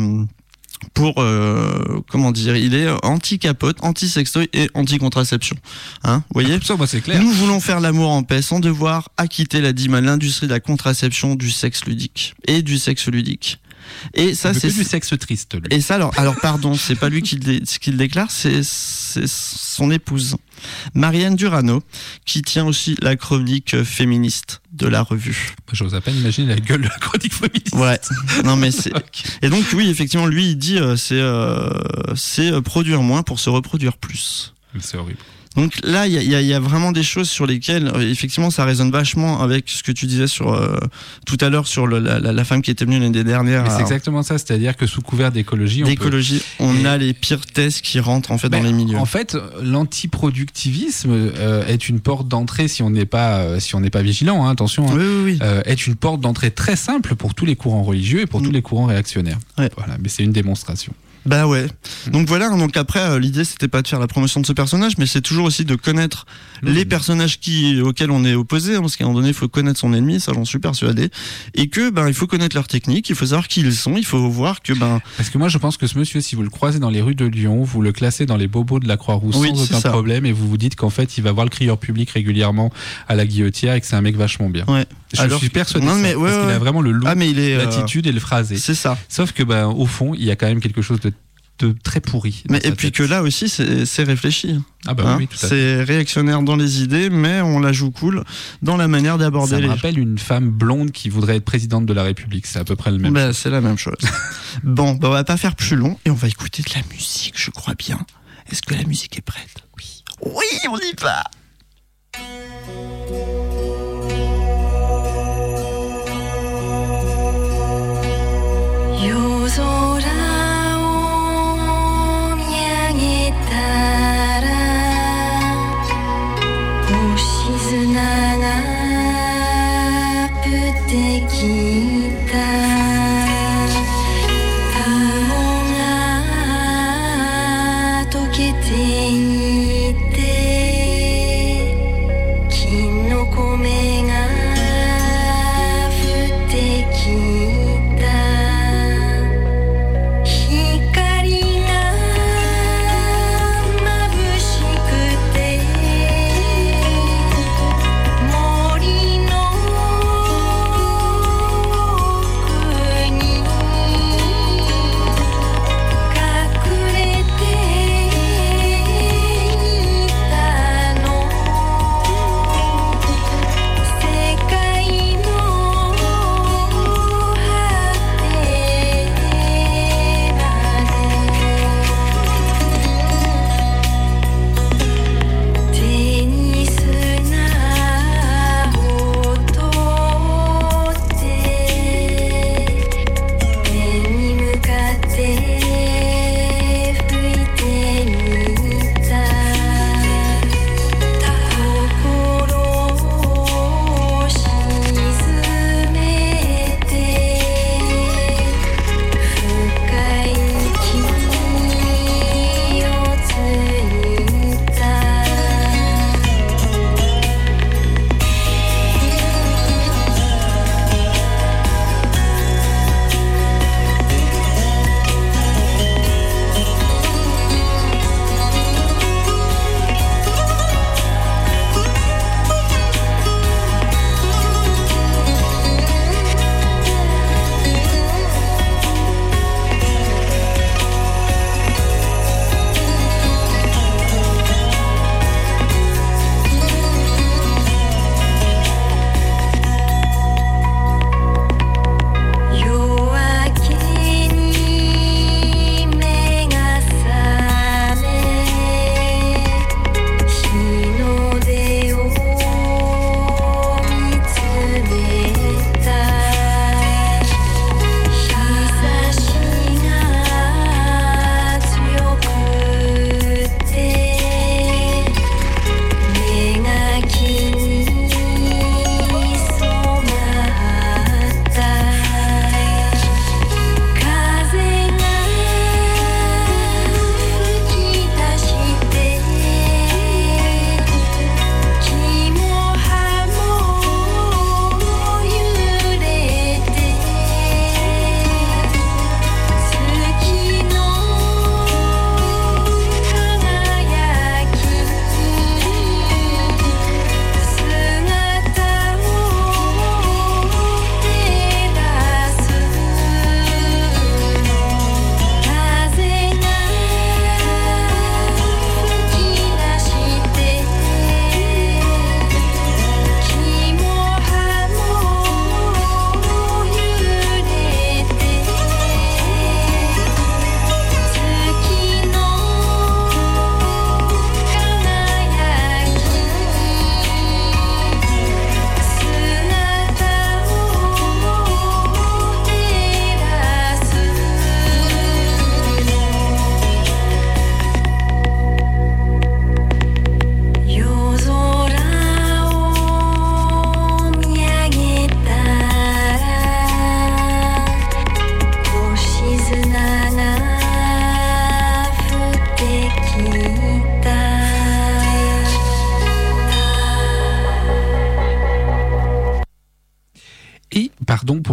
comment dire, il est anti-capote, anti-sextoy et anti-contraception. Vous voyez ? Ça, moi, c'est clair. Nous voulons faire l'amour en paix sans devoir acquitter la dîme à l'industrie de la contraception du sexe ludique et du sexe ludique. Et ça, c'est du sexe triste. Lui. Et ça, alors pardon, c'est pas lui qui le déclare, c'est son épouse, Marianne Durano, qui tient aussi la chronique féministe de la revue. J'ose à peine imaginer la gueule de la chronique féministe. Ouais. Non mais c'est. Okay. Et donc oui, effectivement, lui, il dit c'est produire moins pour se reproduire plus. C'est horrible. Donc là, il y a vraiment des choses sur lesquelles, effectivement, ça résonne vachement avec ce que tu disais tout à l'heure sur la femme qui était venue l'année dernière. Mais c'est exactement ça, c'est-à-dire que sous couvert d'écologie, on a les pires thèses qui rentrent en fait dans les milieux. En fait, l'antiproductivisme est une porte d'entrée si on n'est pas vigilant. Attention. Oui. Est une porte d'entrée très simple pour tous les courants religieux et pour tous les courants réactionnaires. Ouais. Voilà, mais c'est une démonstration. Bah ouais. Donc voilà, donc après l'idée c'était pas de faire la promotion de ce personnage, mais c'est toujours aussi de connaître les personnages auxquels on est opposé, hein, parce qu'à un moment donné il faut connaître son ennemi, ça j'en suis persuadé, et que il faut connaître leur technique, il faut savoir qui ils sont, il faut voir que Parce que moi je pense que ce monsieur, si vous le croisez dans les rues de Lyon, vous le classez dans les bobos de la Croix-Rouge sans aucun problème, et vous vous dites qu'en fait il va voir le crieur public régulièrement à la Guillotière et que c'est un mec vachement bien. Ouais. Je suis persuadé parce qu'il a vraiment le look, l'attitude et le phrasé. C'est ça. Sauf que au fond il y a quand même quelque chose de très pourri. Mais et puis que là aussi c'est réfléchi. Ah bah oui, tout à fait. C'est réactionnaire dans les idées, mais on la joue cool dans la manière d'aborder. Ça me rappelle une femme blonde qui voudrait être présidente de la République. C'est à peu près le même. C'est la même chose. Bon, on va pas faire plus long et on va écouter de la musique, je crois bien. Est-ce que la musique est prête? Oui. Oui, on y va. 「きのこ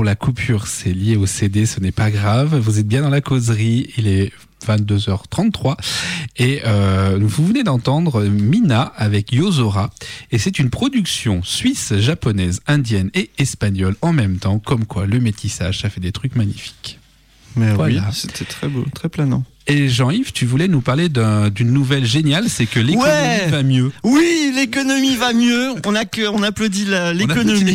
la coupure, c'est lié au CD, ce n'est pas grave. Vous êtes bien dans la causerie, il est 22h33 et vous venez d'entendre Mina avec Yozora et c'est une production suisse, japonaise, indienne et espagnole en même temps, comme quoi le métissage ça fait des trucs magnifiques. Mais voilà. Oui, c'était très beau, très planant. Et Jean-Yves, tu voulais nous parler d'une nouvelle géniale, c'est que l'économie va mieux. Oui, l'économie va mieux. On applaudit l'économie.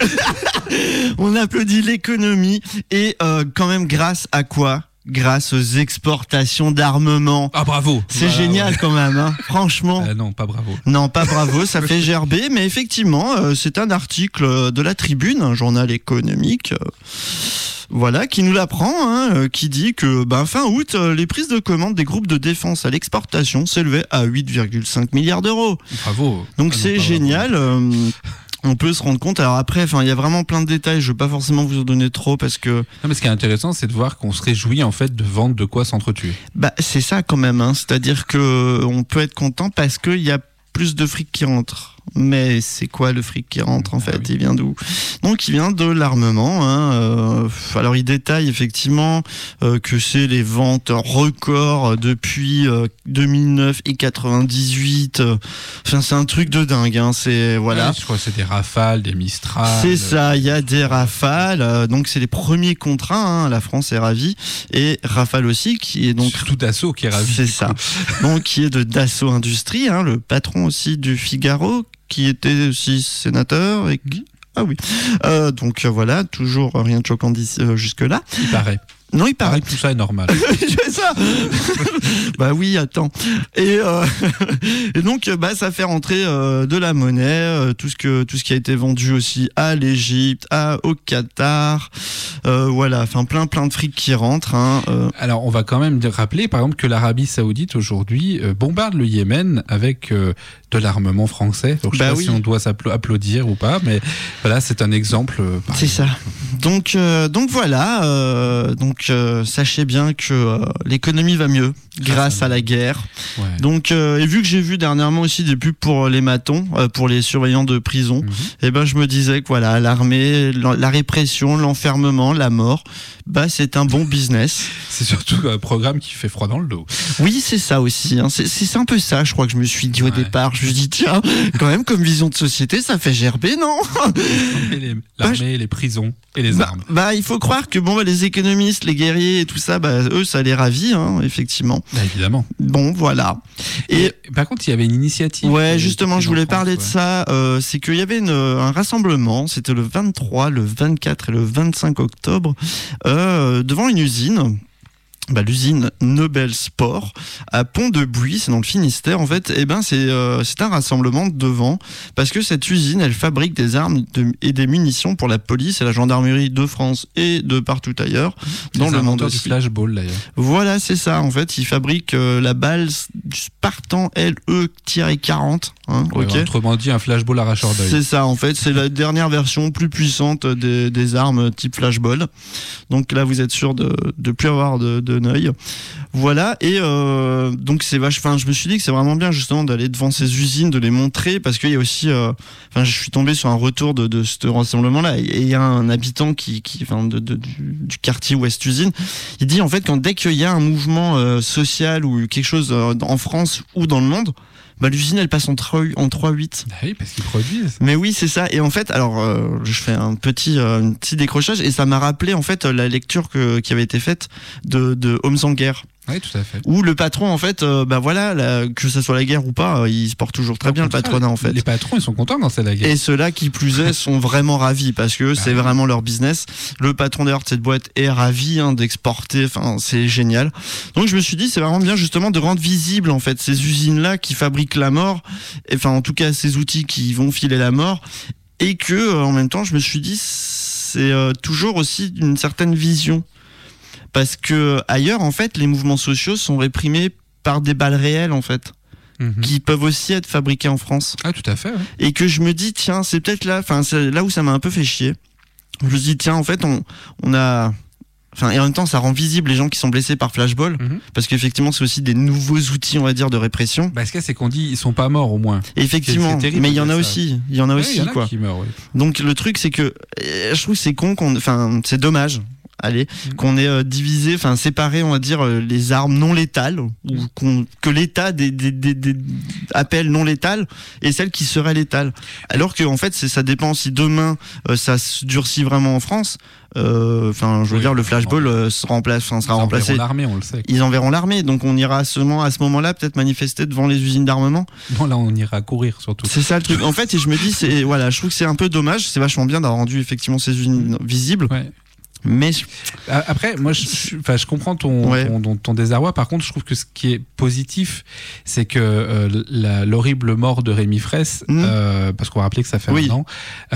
On applaudit l'économie et quand même grâce à quoi ? Grâce aux exportations d'armements. Ah bravo. C'est génial quand même, hein. Franchement. Non, pas bravo. Non, pas bravo, ça fait gerber, mais effectivement, c'est un article de la Tribune, un journal économique. Voilà, qui nous l'apprend, qui dit que fin août, les prises de commande des groupes de défense à l'exportation s'élevaient à 8,5 milliards d'euros. Bravo. Donc c'est génial. On peut se rendre compte. Alors après, il y a vraiment plein de détails. Je ne veux pas forcément vous en donner trop parce que. Non, mais ce qui est intéressant, c'est de voir qu'on se réjouit en fait de vendre de quoi s'entretuer. C'est ça quand même. C'est-à-dire que on peut être content parce qu'il y a plus de fric qui rentre. Mais c'est quoi le fric qui rentre en fait? Oui. Il vient d'où? Donc il vient de l'armement. Alors il détaille effectivement que c'est les ventes records depuis 2009 et 98. Enfin c'est un truc de dingue. C'est voilà. Ouais, je crois que c'est des Rafales, des Mistral. C'est ça. Il y a des Rafales. Donc c'est les premiers contrats. La France est ravie et Rafale aussi qui est donc tout Dassault qui est ravi. C'est ça. Donc qui est de Dassault Industries, le patron aussi du Figaro, qui était aussi sénateur et qui... Ah oui. Donc voilà, toujours rien de choquant jusque-là. Il paraît. Non, il paraît. Que tout ça est normal. C'est ça. Bah oui, attends. Et donc ça fait rentrer de la monnaie, tout ce qui a été vendu aussi à l'Égypte, au Qatar. Voilà, enfin plein de fric qui rentre. Alors on va quand même rappeler par exemple que l'Arabie Saoudite aujourd'hui bombarde le Yémen avec de l'armement français. Donc je sais pas si on doit applaudir ou pas, mais voilà, c'est un exemple. C'est ça. Donc voilà. Sachez bien que l'économie va mieux grâce à la guerre. Ouais. Donc et vu que j'ai vu dernièrement aussi des pubs pour les matons, pour les surveillants de prison, je me disais que voilà, l'armée, la répression, l'enfermement, la mort, c'est un bon business. C'est surtout un programme qui fait froid dans le dos. Oui, c'est ça aussi. C'est un peu ça, je crois que je me suis dit au départ. Je me suis dit tiens, quand même comme vision de société, ça fait gerber, non? L'armée, les prisons et les armes. Il faut croire que les économistes, les guerriers et tout ça, eux, ça les ravit, effectivement. Évidemment. Bon, voilà. Et par contre, il y avait une initiative. Ouais, justement, je voulais parler de ça. C'est qu'il y avait un rassemblement, c'était le 23, le 24 et le 25 octobre, devant une usine. L'usine Nobel Sport à Pont-de-Buis, c'est dans le Finistère en fait. C'est un rassemblement devant parce que cette usine, elle fabrique des armes et des munitions pour la police et la gendarmerie de France et de partout ailleurs dans le monde aussi. Du flashball d'ailleurs. Voilà, c'est ça. En fait, ils fabriquent la balle du Spartan LE-40. Autrement dit, un flashball arracheur d'œil. C'est ça. En fait, c'est la dernière version plus puissante des armes type flashball. Donc là, vous êtes sûr de plus avoir de œil. Voilà, et donc c'est je me suis dit que c'est vraiment bien justement d'aller devant ces usines, de les montrer, parce qu'il y a aussi je suis tombé sur un retour de ce rassemblement là, et il y a un habitant du quartier Ouest Usine, il dit en fait dès qu'il y a un mouvement social ou quelque chose en France ou dans le monde, l'usine elle passe en 3-8. Oui, parce qu'ils produisent. Mais oui, c'est ça. Et en fait, je fais un petit décrochage et ça m'a rappelé en fait la lecture qui avait été faite de Hommes en guerre. Oui, tout à fait. Où le patron, en fait, que ce soit la guerre ou pas, il se porte toujours très bien, le patronat, en fait. Les patrons, ils sont contents quand c'est la guerre. Et ceux-là, qui plus est, sont vraiment ravis parce que c'est vraiment leur business. Le patron d'ailleurs de cette boîte est ravi d'exporter. Enfin, c'est génial. Donc, je me suis dit, c'est vraiment bien justement de rendre visible en fait ces usines-là qui fabriquent la mort. Enfin, en tout cas, ces outils qui vont filer la mort. Et que, en même temps, je me suis dit, c'est toujours aussi une certaine vision. Parce que ailleurs, en fait, les mouvements sociaux sont réprimés par des balles réelles, en fait, qui peuvent aussi être fabriquées en France. Ah, tout à fait. Ouais. Et que je me dis, tiens, c'est peut-être là, c'est là où ça m'a un peu fait chier. Je me dis, tiens, en fait, on a Enfin, et en même temps, ça rend visible les gens qui sont blessés par flashball, parce qu'effectivement, c'est aussi des nouveaux outils, on va dire, de répression. Bah, ce qu'il y a, c'est qu'on dit ils sont pas morts au moins. Et effectivement, c'est terrible, mais il y en a ça. aussi, il y en a aussi, Il y en a quoi. qui meurent, oui. Donc le truc, c'est que je trouve que c'est con enfin, c'est dommage. Allez, qu'on ait divisé, enfin séparé, on va dire, les armes non létales, ou que l'État appelle non létales, et celles qui seraient létales. Alors que en fait, ça dépend si demain ça se durcit vraiment en France. Enfin, je veux dire, le flashball sera remplacé. L'armée, on le sait. Ils enverront l'armée, donc on ira seulement à ce moment-là peut-être manifester devant les usines d'armement. Non, là, on ira courir surtout. C'est ça le truc. En fait, et je me dis, je trouve que c'est un peu dommage. C'est vachement bien d'avoir rendu effectivement ces usines visibles. Ouais. Mais après, moi, je comprends ton désarroi. Par contre, je trouve que ce qui est positif, c'est que l'horrible mort de Rémi Fraisse, parce qu'on va rappeler que ça fait un an,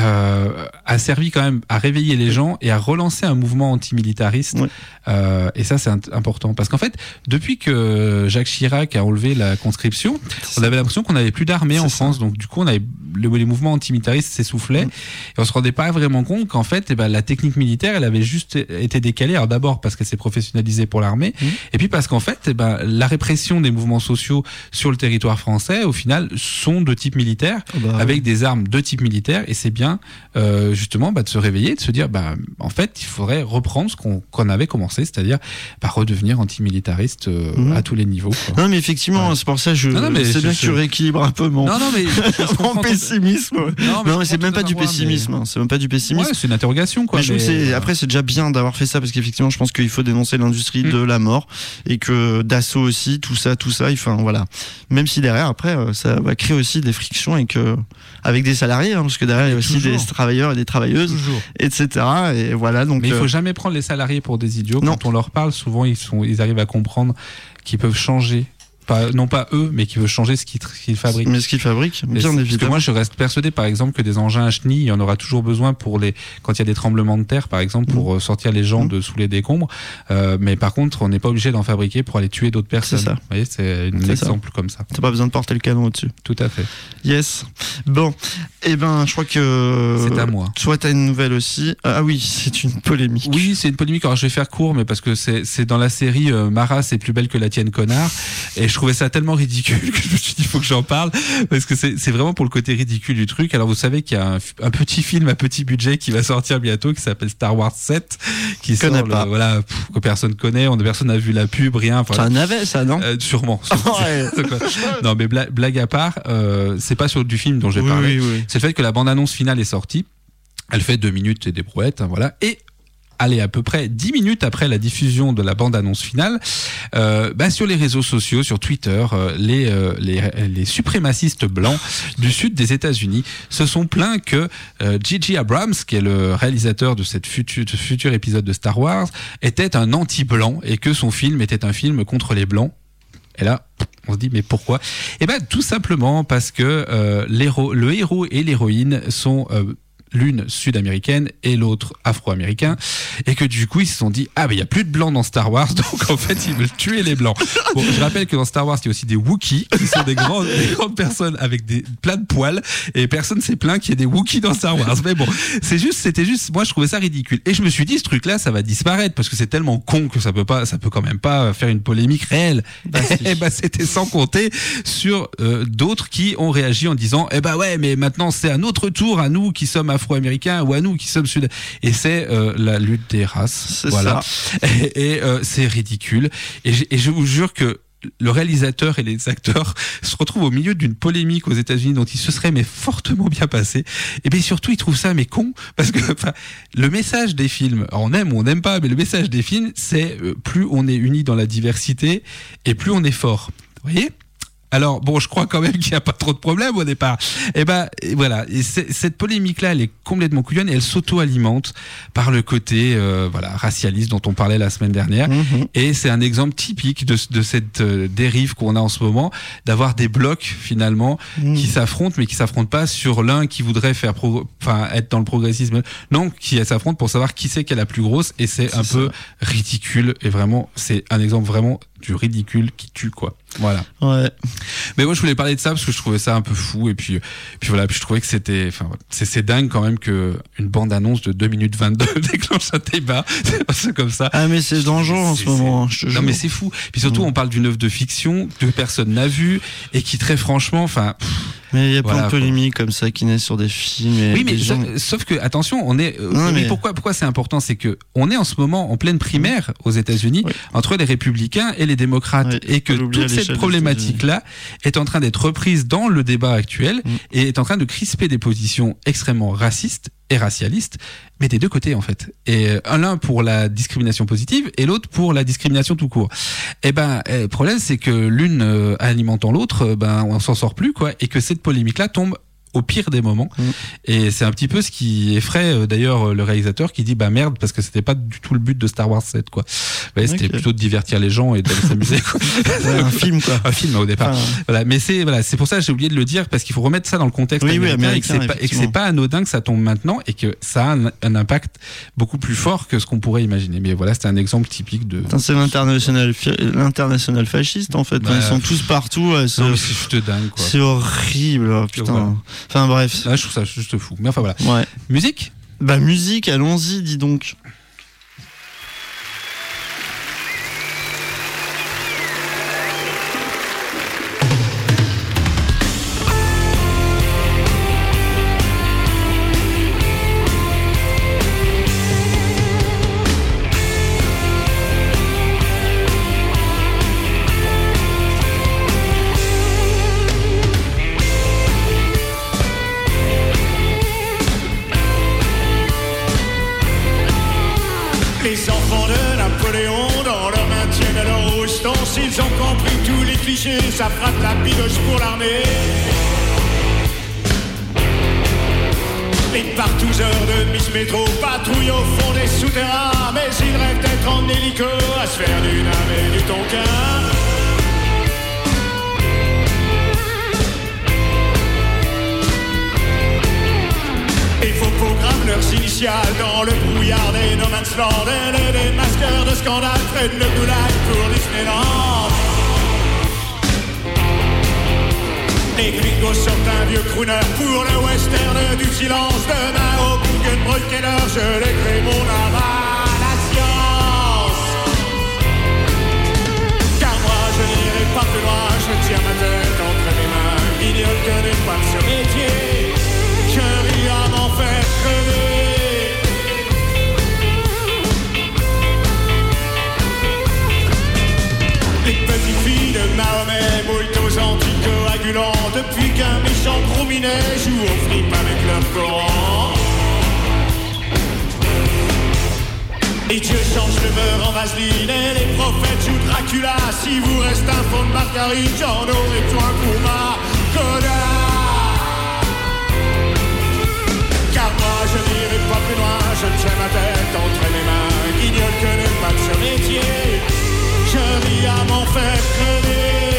a servi quand même à réveiller les gens et à relancer un mouvement antimilitariste. Et ça, c'est important. Parce qu'en fait, depuis que Jacques Chirac a enlevé la conscription, on avait l'impression qu'on n'avait plus d'armée en France. Donc, du coup, on avait les mouvements antimilitaristes s'essoufflaient. Et on se rendait pas vraiment compte qu'en fait, la technique militaire, elle avait juste été décalée. Alors d'abord parce qu'elle s'est professionnalisée pour l'armée, et puis parce qu'en fait, la répression des mouvements sociaux sur le territoire français, au final, sont de type militaire, avec des armes de type militaire. Et c'est bien, justement, de se réveiller, de se dire, en fait, il faudrait reprendre ce qu'on avait commencé, c'est-à-dire redevenir antimilitariste à tous les niveaux, quoi. Non, mais effectivement, c'est pour ça c'est bien que tu rééquilibres un peu mon pessimisme. Non, mais c'est même pas du pessimisme. C'est même pas du pessimisme. Ouais, c'est une interrogation, quoi. Mais je trouve après, c'est déjà bien d'avoir fait ça, parce qu'effectivement, je pense qu'il faut dénoncer l'industrie de la mort, et que Dassault aussi, tout ça, enfin voilà. Même si derrière, après, ça va créer aussi des frictions avec des salariés, parce que derrière, il y a aussi des travailleurs et des travailleuses, etc. Et voilà, donc. Mais il faut jamais prendre les salariés pour des idiots. Quand on leur parle, souvent, ils arrivent à comprendre qu'ils peuvent changer. Non pas eux, mais qui veut changer ce qu'ils fabriquent. Mais ce qu'ils fabriquent, bien évidemment. Parce que moi, je reste persuadé, par exemple, que des engins à chenilles, il y en aura toujours besoin quand il y a des tremblements de terre, par exemple, pour sortir les gens de sous les décombres. Mais par contre, on n'est pas obligé d'en fabriquer pour aller tuer d'autres personnes. C'est ça. Vous voyez, c'est un exemple comme ça. T'as pas besoin de porter le canon au-dessus. Tout à fait. Yes. Bon. Je crois que. C'est à moi. Soit t'as une nouvelle aussi. Ah oui, c'est une polémique. Oui, c'est une polémique. Alors, je vais faire court, mais parce que c'est dans la série Mara, c'est plus belle que la tienne, connard. Et je trouvais ça tellement ridicule que je me suis dit, il faut que j'en parle, parce que c'est vraiment pour le côté ridicule du truc. Alors, vous savez qu'il y a un petit film à petit budget qui va sortir bientôt, qui s'appelle Star Wars 7, qui sort, que personne connaît, personne n'a vu la pub, rien. Enfin, c'est un navet, ça, non? Sûrement. Non, mais blague à part, c'est pas sur du film dont j'ai parlé. Oui. C'est le fait que la bande-annonce finale est sortie. Elle fait 2 minutes et des brouettes, voilà. Et à peu près 10 minutes après la diffusion de la bande-annonce finale, sur les réseaux sociaux, sur Twitter, les suprémacistes blancs du sud des États-Unis se sont plaints que J.J. Abrams, qui est le réalisateur de ce futur épisode de Star Wars, était un anti-blanc et que son film était un film contre les blancs. Et là, on se dit, mais pourquoi? Tout simplement parce que le héros et l'héroïne sont l'une sud-américaine et l'autre afro-américain, et que du coup ils se sont dit, il y a plus de blancs dans Star Wars, donc en fait ils veulent tuer les blancs. Bon, je rappelle que dans Star Wars il y a aussi des Wookiees, qui sont des grandes personnes avec plein de poils, et personne s'est plaint qu'il y ait des Wookiees dans Star Wars. Mais bon, c'était juste, moi je trouvais ça ridicule, et je me suis dit, ce truc là ça va disparaître, parce que c'est tellement con que ça peut quand même pas faire une polémique réelle. C'était sans compter sur d'autres qui ont réagi en disant, mais maintenant c'est à notre tour, à nous qui sommes afro-américains, ou à nous qui sommes sud. Et c'est la lutte des races. Voilà. Et c'est ridicule. Et je vous jure que le réalisateur et les acteurs se retrouvent au milieu d'une polémique aux États-Unis dont ils se seraient fortement bien passés. Et bien surtout, ils trouvent ça con, parce que le message des films, on aime ou on n'aime pas, mais le message des films, c'est plus on est unis dans la diversité et plus on est fort. Vous voyez? Alors, bon, je crois quand même qu'il n'y a pas trop de problème au départ. Voilà. Et cette polémique-là, elle est complètement couillonne, et elle s'auto-alimente par le côté, racialiste dont on parlait la semaine dernière. Et c'est un exemple typique de cette dérive qu'on a en ce moment, d'avoir des blocs, finalement, qui s'affrontent, mais qui s'affrontent pas sur l'un qui voudrait être dans le progressisme. Non, qui s'affrontent pour savoir qui c'est qui est la plus grosse, et c'est un peu ridicule, et vraiment, c'est un exemple vraiment du ridicule qui tue, quoi. Voilà. Ouais. Mais moi, je voulais parler de ça parce que je trouvais ça un peu fou. Et puis voilà. Puis je trouvais que c'était, enfin, voilà. C'est dingue quand même que une bande-annonce de 2 minutes 22 déclenche un débat. C'est comme ça. Ah, mais c'est dangereux en ce moment. Je te jure. Non, mais c'est fou. Puis surtout, on parle d'une œuvre de fiction que personne n'a vue et qui, très franchement, enfin. Mais il y a plein de polémiques comme ça qui naissent sur des films. Et oui, mais gens... sauf que, attention, on est. Mais pourquoi c'est important, c'est que on est en ce moment en pleine primaire aux États-Unis entre les républicains et les démocrates, et que toute cette problématique-là est en train d'être reprise dans le débat actuel et est en train de crisper des positions extrêmement racistes et racialistes, mais des deux côtés en fait. Et l'un pour la discrimination positive et l'autre pour la discrimination tout court. Et le problème c'est que l'une alimentant l'autre, on s'en sort plus quoi, et que cette polémique-là tombe au pire des moments. Et c'est un petit peu ce qui effraie d'ailleurs le réalisateur qui dit merde, parce que c'était pas du tout le but de Star Wars 7 quoi. C'était plutôt de divertir les gens et d'aller s'amuser quoi. Un film quoi. Un film au départ. Voilà, mais c'est pour ça que j'ai oublié de le dire, parce qu'il faut remettre ça dans le contexte américain, et que c'est pas anodin que ça tombe maintenant, et que ça a un impact beaucoup plus fort que ce qu'on pourrait imaginer. Mais voilà, c'était un exemple typique de. C'est l'international fasciste en fait. Ils sont tous partout. Non, mais c'est juste dingue quoi. C'est horrible, putain. Enfin bref. Là, je trouve ça juste fou. Mais enfin voilà. Ouais. Musique ? Musique, allons-y, dis donc. Les enfants de Napoléon, dans leur maintien à leur rostance, ils ont compris tous les clichés, ça frappe la bidoche pour l'armée. Les partouzeurs de Miss Métro patrouillent au fond des souterrains, mais ils rêvent d'être en hélico à se faire du Nam et du Tonkin. Il faut programmer leurs initiales dans le brouillard des No Man's Land, et des masqueurs de scandale prennent le goulag pour Disneyland. Les gringos sortent un vieux crooner pour le western du silence. Demain au Guggenbrück, quelle heure je l'écris mon âme à la science. Car moi je n'irai pas plus loin, je tiens ma tête entre mes mains. Guignol que n'est pas ce métier, je ris à m'en faire crever. Les petites filles de Mahomet mouillent aux anticoagulants depuis qu'un méchant gros minet joue au flip avec leur Coran. Et Dieu change le beurre en vaseline et les prophètes jouent Dracula. Si vous reste un fond de margarine, j'en aurai point pour ma coda. Car moi je n'irai pas plus loin, je tiens ma tête entre mes mains. Guignol que n'est pas de ce métier, je ris à m'en faire crever.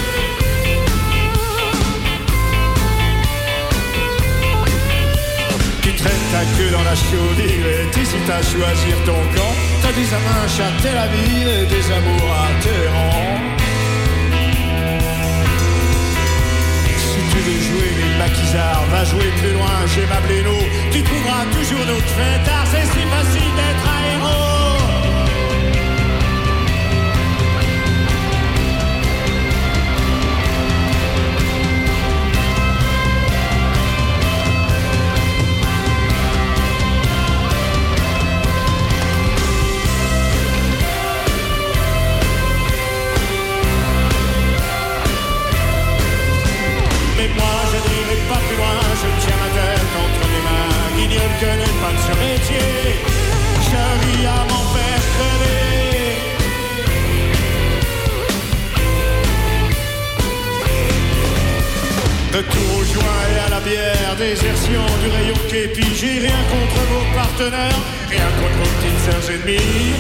Tu traînes ta queue dans la chaudière et t'hésites à choisir ton camp. T'as des amants à Tel Aviv et des amours à Téhéran. Si tu veux jouer les maquisards, va jouer plus loin chez Mabléno. Tu trouveras toujours notre fêtard, c'est si facile d'être un héros. Mais moi je n'irai pas plus loin, je tiens ma tête entre mes mains. Guignol que n'est pas de ce métier, je ris à m'en faire crever. Retour au joint et à la bière, désertion du rayon képi. J'ai rien contre vos partenaires, rien contre vos petites sœurs ennemies.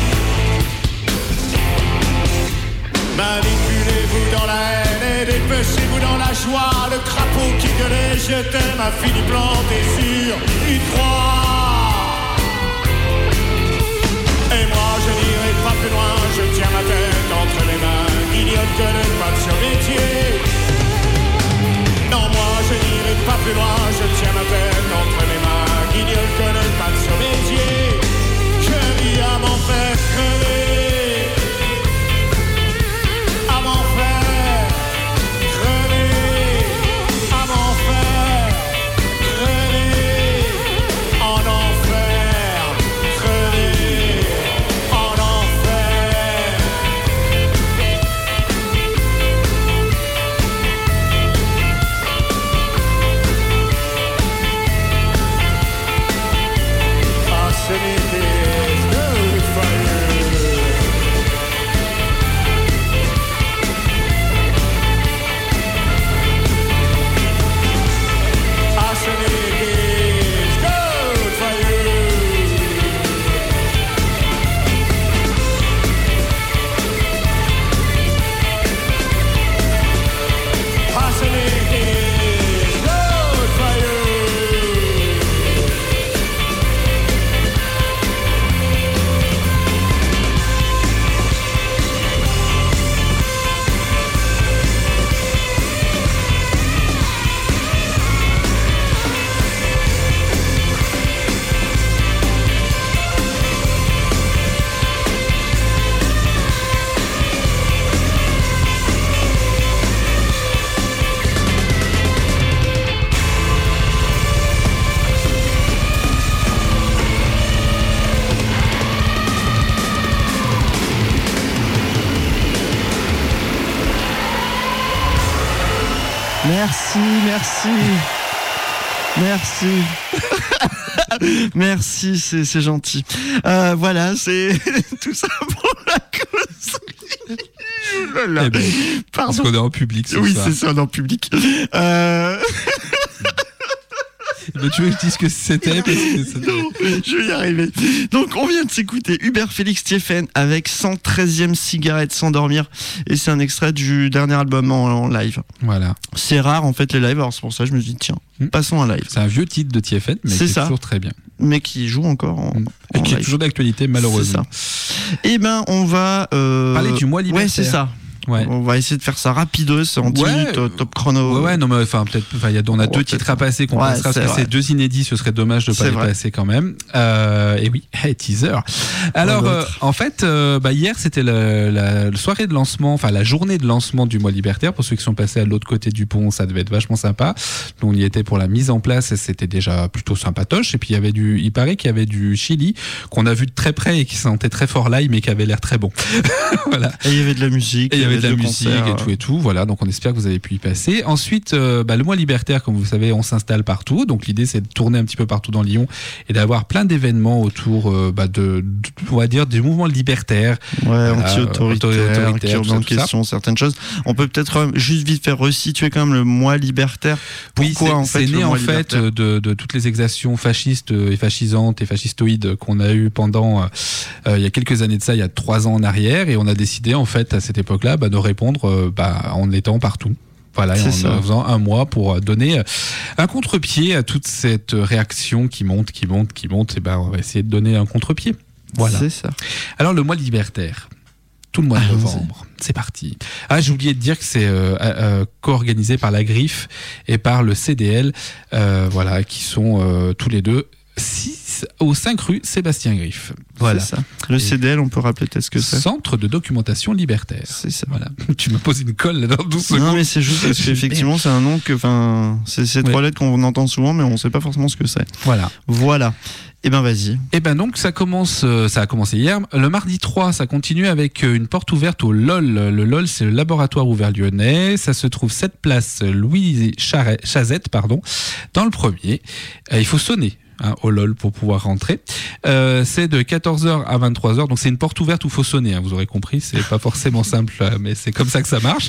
Manipulez-vous dans la haine et dépecez-vous dans la joie. Le crapaud qui gueulait je t'aime a fini planté sur une croix. Et moi je n'irai pas plus loin, je tiens ma tête entre les plus loin, je tiens ma tête entre mes mains. Guignol connaît pas de ce métier. Je vis à m'en faire crever. À m'en faire crever. À m'en faire crever. En enfer. Crever. En enfer. Fascinity is good for you. Fascinity is good for you. Fascinity is good for you. Merci. Merci, c'est gentil. Voilà, c'est tout ça pour la causerie. Oh là là. Eh ben, parce Pardon. qu'on est en public ce Oui, soir. c'est ça, dans le public. Mais tu veux que je dise ce que c'était parce que c'était- Non, je vais y arriver. Donc, on vient de s'écouter Hubert Félix Thieffen avec 113e cigarette sans dormir. Et c'est un extrait du dernier album en live. Voilà. C'est rare, en fait, les lives. Alors, c'est pour ça que je me suis dit, tiens, passons un live. C'est un vieux titre de Thieffen, mais C'est c'est ça. toujours très bien. Mais qui joue encore en Et qui est live. toujours d'actualité, C'est malheureusement. ça. Eh ben, on va Parler du mois libertaire. Ouais, c'est ça. Ouais. On va essayer de faire ça rapidos, en 10 Ouais. minutes, top chrono. Ouais, non, mais enfin, peut-être, enfin, on a deux peut-être. titres à passer qu'on Ouais, passera, parce c'est que vrai. c'est deux inédits, ce serait dommage de pas C'est les vrai. passer quand même. Et oui, hey, teaser. Alors, l'autre. en fait, hier, c'était la soirée de lancement, enfin, la journée de lancement du mois libertaire. Pour ceux qui sont passés à l'autre côté du pont, ça devait être vachement sympa. Donc, on y était pour la mise en place et c'était déjà plutôt sympatoche. Et puis, il paraît qu'il y avait du chili qu'on a vu de très près et qui sentait très fort l'ail, mais qui avait l'air très bon. Voilà. Et il y avait de la musique. Et il y avait de la deux musique concerts. et tout. Voilà, donc on espère que vous avez pu y passer. Ensuite, le mois libertaire, comme vous savez, on s'installe partout. Donc l'idée, c'est de tourner un petit peu partout dans Lyon et d'avoir plein d'événements autour on va dire, du mouvement libertaire. Ouais, Voilà, anti-autoritaire, qui tout remet ça, en tout ça. question certaines choses. On peut peut-être juste vite faire resituer quand même le mois libertaire. Pourquoi, en fait, c'est le né en mois fait libertaire de toutes les exactions fascistes et fascisantes et fascistoïdes qu'on a eues pendant il y a quelques années de ça, il y a 3 ans en arrière, et on a décidé en fait à cette époque-là de répondre en étant partout. Voilà, et C'est en ça. faisant un mois pour donner un contre-pied à toute cette réaction qui monte, et on va essayer de donner un contre-pied. Voilà. C'est ça. Alors le mois libertaire, tout le mois de Allons-y. novembre, c'est parti. Ah, j'ai oublié de dire que c'est co-organisé par la Griffe et par le CDL, voilà, qui sont tous les deux 6 au 5 rue Sébastien Griffe. Voilà. C'est ça. Le CDL, on peut rappeler peut-être ce que c'est. Centre de documentation libertaire. C'est ça. Voilà. Tu me poses une colle là dans 12 secondes. Non, mais c'est juste parce qu'effectivement, c'est un nom que, c'est 3 lettres qu'on entend souvent, mais on sait pas forcément ce que c'est. Voilà. Voilà. Eh ben, vas-y. Et ben donc ça a commencé hier. Le mardi 3, ça continue avec une porte ouverte au LOL. Le LOL, c'est le laboratoire ouvert lyonnais. Ça se trouve 7 place Louis Chazette, dans le premier. Il faut sonner. Au LOL pour pouvoir rentrer. C'est de 14h à 23h, donc c'est une porte ouverte où il faut sonner, vous aurez compris, c'est pas forcément simple, mais c'est comme ça que ça marche.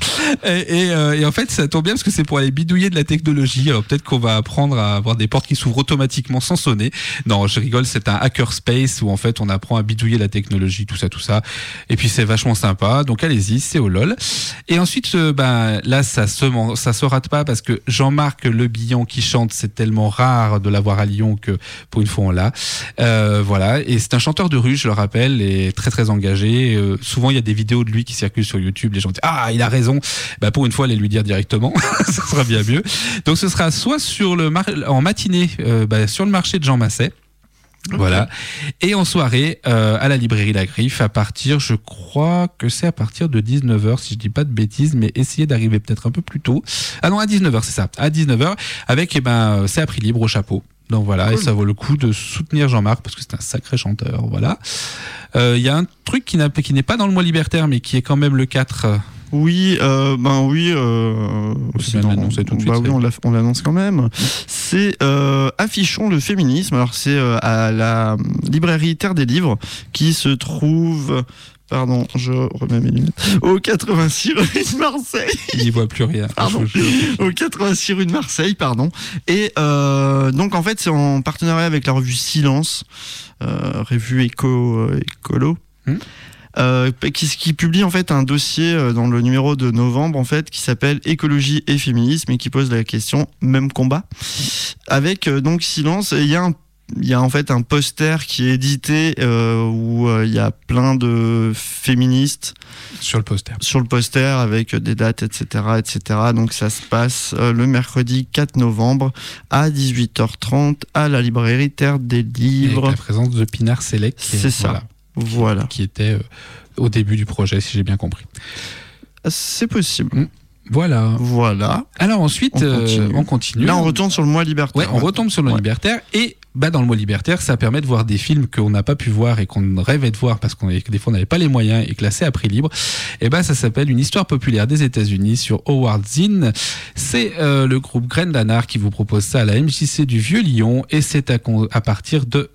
Et en fait, ça tombe bien parce que c'est pour aller bidouiller de la technologie. Alors peut-être qu'on va apprendre à avoir des portes qui s'ouvrent automatiquement sans sonner. Non, je rigole, c'est un hackerspace où en fait on apprend à bidouiller la technologie, tout ça. Et puis c'est vachement sympa, donc allez-y, c'est au LOL. Et ensuite, là, ça se rate pas parce que Jean-Marc Le Bihan qui chante, c'est tellement rare de l'avoir à Lyon que pour une fois on l'a. Voilà, et c'est un chanteur de rue, je le rappelle, et très très engagé. Souvent il y a des vidéos de lui qui circulent sur YouTube, les gens disent ah il a raison. Bah pour une fois allez lui dire directement, ça sera bien mieux. Donc ce sera soit en matinée sur le marché de Jean Masset. Voilà. Et en soirée, à la librairie La Griffe, je crois que c'est à partir de 19h, si je dis pas de bêtises, mais essayez d'arriver peut-être un peu plus tôt. Ah non, à 19h, c'est ça. À 19h, avec, c'est à prix libre au chapeau. Donc voilà, cool. Et ça vaut le coup de soutenir Jean-Marc parce que c'est un sacré chanteur. Voilà. Il y a un truc qui n'est pas dans le mois libertaire, mais qui est quand même le 4. Oui, oui. C'est bien annoncé tout de suite. Oui, on l'annonce quand même. C'est Affichons le féminisme. Alors c'est à la librairie Terre des Livres qui se trouve. Pardon, je remets mes lunettes. Au 86 rue de Marseille. Il n'y voit plus rien. Pardon. Au 86 rue de Marseille, pardon. Et donc en fait c'est en partenariat avec la revue Silence, revue écolo. Qui publie en fait un dossier dans le numéro de novembre en fait qui s'appelle Écologie et féminisme et qui pose la question même combat avec donc Silence. Il y a en fait un poster qui est édité où il y a plein de féministes sur le poster avec des dates etc. Donc ça se passe le mercredi 4 novembre à 18h30 à la librairie Terre des Livres. Avec la présence de Pinard Selec. C'est ça. Voilà. Qui était au début du projet, si j'ai bien compris. C'est possible. Voilà. Alors ensuite, on continue. Là, on retourne sur le mois libertaire. Ouais, on retombe sur le mois libertaire. Et dans le mois libertaire, ça permet de voir des films qu'on n'a pas pu voir et qu'on rêvait de voir parce que des fois on n'avait pas les moyens et classés à prix libre. Et ça s'appelle Une histoire populaire des États-Unis sur Howard Zinn. C'est le groupe Graine d'Anard qui vous propose ça à la MJC du Vieux-Lyon et c'est à partir de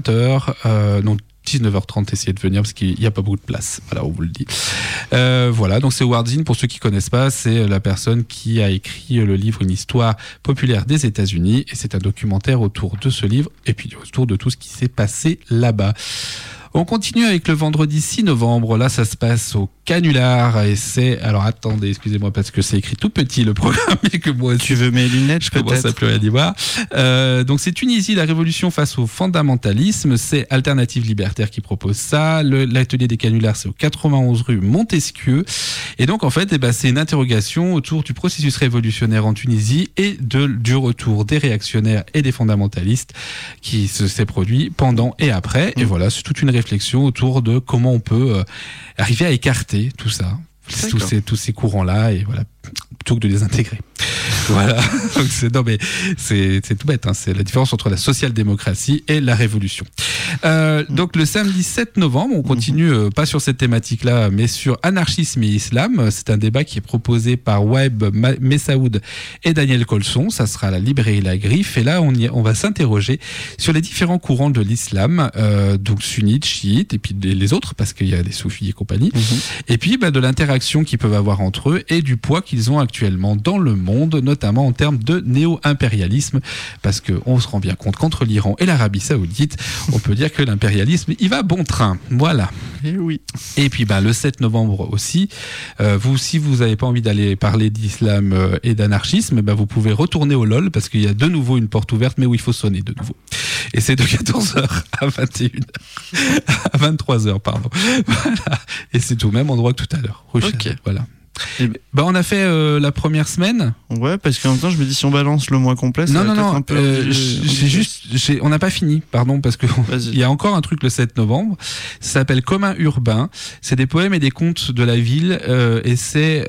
20h. Donc 19h30, essayez de venir parce qu'il n'y a pas beaucoup de place. Voilà, on vous le dit. Voilà, donc c'est Howard Zinn, pour ceux qui ne connaissent pas, c'est la personne qui a écrit le livre Une histoire populaire des États-Unis et c'est un documentaire autour de ce livre et puis autour de tout ce qui s'est passé là-bas. On continue avec le vendredi 6 novembre. Là, ça se passe au Canular et c'est... Alors, attendez, excusez-moi parce que c'est écrit tout petit le programme et que moi aussi... Tu veux mes lunettes, peut-être ? Je commence à plus rien y voir. Donc, c'est Tunisie, la révolution face au fondamentalisme. C'est Alternative Libertaire qui propose ça. L'atelier des Canulars, c'est au 91 rue Montesquieu. Et donc, en fait, c'est une interrogation autour du processus révolutionnaire en Tunisie et du retour des réactionnaires et des fondamentalistes qui s'est produit pendant et après. Et voilà, c'est toute une réflexion autour de comment on peut arriver à écarter tout ça, tous ces courants-là, et voilà, plutôt que de les intégrer. Voilà. Donc c'est tout bête, hein. C'est la différence entre la social-démocratie et la révolution. Donc le samedi 7 novembre, on continue pas sur cette thématique-là, mais sur anarchisme et islam. C'est un débat qui est proposé par Waeb Messaoud et Daniel Colson. Ça sera à la librairie La Griffe. Et là, on va s'interroger sur les différents courants de l'islam, donc sunnites, chiites, et puis les autres, parce qu'il y a des soufis et compagnie. Et puis de l'interaction qu'ils peuvent avoir entre eux et du poids qu'ils ont actuellement dans le monde, notamment en termes de néo-impérialisme, parce qu'on se rend bien compte qu'entre l'Iran et l'Arabie Saoudite, on peut dire que l'impérialisme, il va bon train. Voilà. Et oui. Et puis le 7 novembre aussi, si vous n'avez pas envie d'aller parler d'islam et d'anarchisme, vous pouvez retourner au LOL, parce qu'il y a de nouveau une porte ouverte, mais où il faut sonner de nouveau. Et c'est de 14h à 21h. À 23h, pardon. Voilà. Et c'est au même endroit que tout à l'heure. Ok. Voilà. On a fait la première semaine. Ouais, parce qu'en même temps, je me dis si on balance le mois complet, ça va être un peu. On n'a pas fini, pardon, parce que il y a encore un truc le 7 novembre. Ça s'appelle Commun urbain. C'est des poèmes et des contes de la ville, et c'est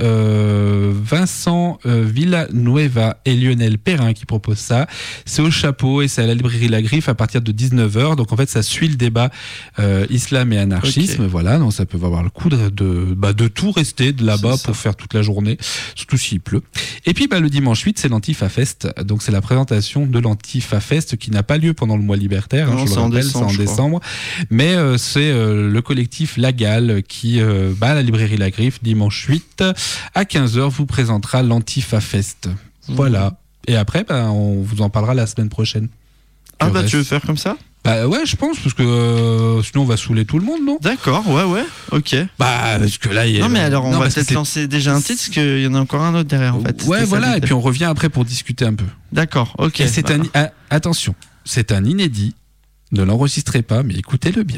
Vincent Villanueva et Lionel Perrin qui proposent ça. C'est au Chapeau et c'est à la librairie La Griffe à partir de 19h. Donc en fait, ça suit le débat islam et anarchisme. Okay. Voilà, donc ça peut avoir le coup de tout rester de là-bas pour faire toute la journée, surtout s'il pleut. Et puis le dimanche 8, c'est l'Antifa Fest. Donc c'est la présentation de l'Antifa Fest qui n'a pas lieu pendant le mois libertaire. Non, je le rappelle, c'est en décembre. Mais c'est le collectif Lagal qui, à la librairie La Griffe, dimanche 8 à 15h, vous présentera l'Antifa Fest. Voilà. Et après, on vous en parlera la semaine prochaine. Tu veux faire comme ça ? Ouais, je pense, parce que sinon on va saouler tout le monde, non ? D'accord, ouais, ok. Parce que là, il y a... Non, mais alors on va peut-être lancer déjà un titre, parce qu'il y en a encore un autre derrière, en fait. Ouais, voilà, et puis on revient après pour discuter un peu. D'accord, ok. Et c'est attention, c'est un inédit. Ne l'enregistrez pas, mais écoutez-le bien.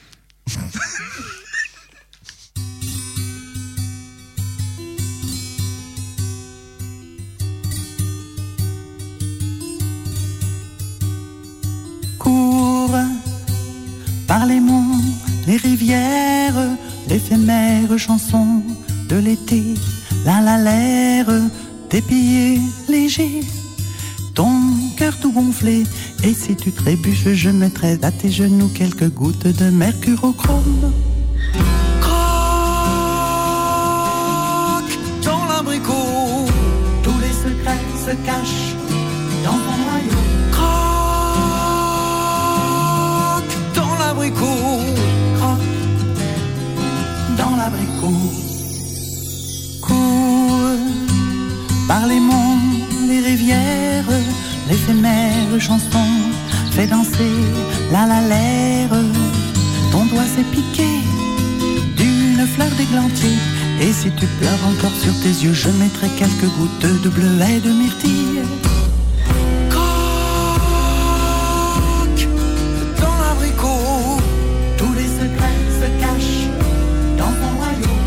Cours par les monts, les rivières, l'éphémère chanson de l'été, l'air, tes pieds légers, ton cœur tout gonflé. Et si tu trébuches, je mettrai à tes genoux quelques gouttes de mercurochrome. Croque dans l'abricot, tous les secrets se cachent dans ton maillot. Croque dans l'abricot, croque dans l'abricot. Cours par les monts, les rivières, l'éphémère chanson fait danser l'air. Ton doigt s'est piqué d'une fleur d'églantier. Et si tu pleures encore sur tes yeux, je mettrai quelques gouttes de bleuet de myrtille. Croque dans l'abricot, tous les secrets se cachent dans ton royaume.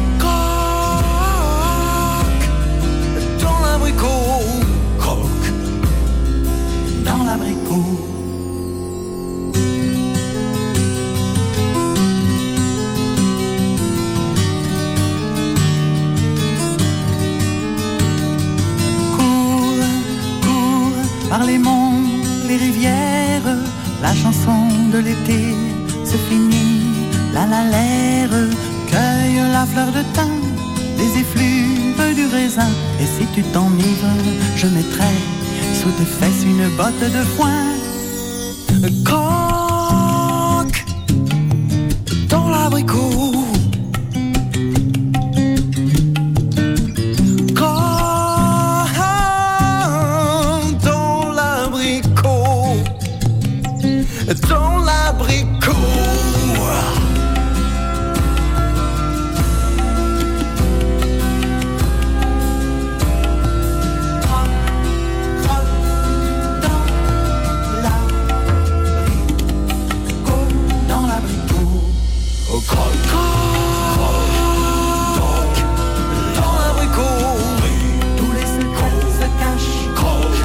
Croque dans l'abricot, croque dans l'abricot. Par les monts, les rivières, la chanson de l'été se finit, l'air, cueille la fleur de thym, les effluves du raisin. Et si tu t'enivres, je mettrai sous tes fesses une botte de foin. Croque dans l'abricot. Dans l'abricot. Dans l'abricot. Oh, croque dans l'abricot. Tous les secrets se cachent. Croque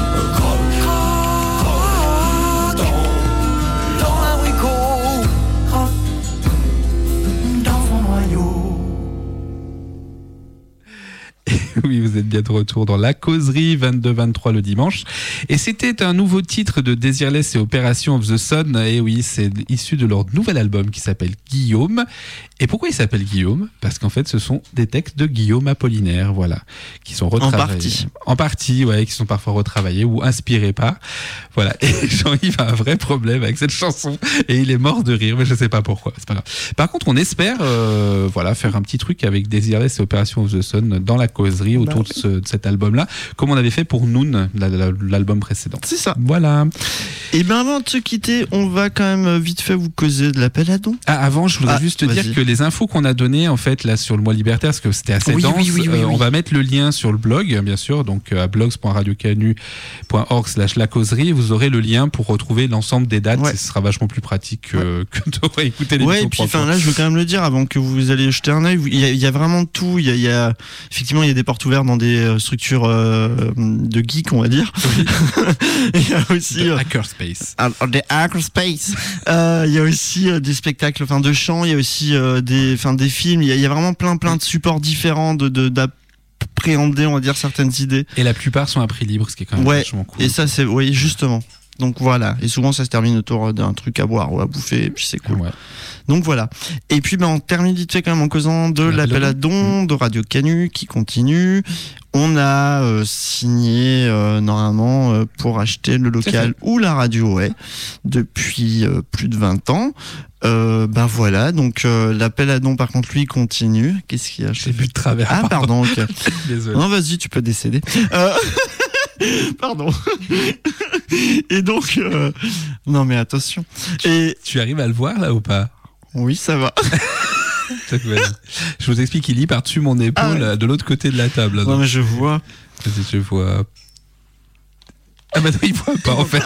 Oui, vous êtes bien de retour dans La Causerie, 22-23 le dimanche. Et c'était un nouveau titre de Desireless et Operation of the Sun. Et oui, c'est issu de leur nouvel album qui s'appelle Guillaume. Et pourquoi il s'appelle Guillaume ? Parce qu'en fait, ce sont des textes de Guillaume Apollinaire, voilà, qui sont retravaillés. En partie, ouais, qui sont parfois retravaillés ou inspirés par. Voilà. Et Jean-Yves a un vrai problème avec cette chanson. Et il est mort de rire, mais je sais pas pourquoi. C'est pas grave. Par contre, on espère, voilà, faire un petit truc avec Desireless et Operation of the Sun dans La Causerie autour de cet album-là, comme on avait fait pour Noon, l'album précédent. C'est ça. Voilà. Et bien avant de se quitter, on va quand même vite fait vous causer de l'appel à dons. Ah, avant, je voudrais juste te dire que les infos qu'on a données en fait là sur le mois libertaire, parce que c'était assez dense, on va mettre le lien sur le blog, bien sûr, donc à blogs.radiocanu.org/la causerie. Vous aurez le lien pour retrouver l'ensemble des dates. Ce sera vachement plus pratique que de réécouter l'émission. Ouais, et puis là, je veux quand même le dire avant que vous allez jeter un œil. Il y a vraiment tout. Il y a effectivement, il y a des portes ouvertes dans des structures de geeks, on va dire. Oui. Il y a aussi Hackerspace. Des Hackerspace. Il y a aussi des spectacles, de chant. Il y a aussi des films. Il y a vraiment plein de supports différents d'appréhender, on va dire, certaines idées. Et la plupart sont à prix libre, ce qui est quand même vachement cool. Et ça, c'est justement. Donc voilà. Et souvent, ça se termine autour d'un truc à boire ou à bouffer. Et puis c'est cool. Ouais. Donc voilà. Et puis on termine vite fait quand même en causant de l'appel à dons de Radio Canu qui continue. On a signé normalement pour acheter le local où la radio est depuis plus de 20 ans. Voilà, donc l'appel à dons par contre lui continue. Qu'est-ce qu'il y a ? J'ai vu de travers. Ah pardon, ok. Désolé. Non, vas-y, tu peux décéder. Pardon. Et donc non mais attention. Tu arrives à le voir là ou pas ? Oui, ça va. Je vous explique, il lit par-dessus mon épaule de l'autre côté de la table. Non mais je vois. Vas-y, je vois. Ah bah non, il voit pas en fait.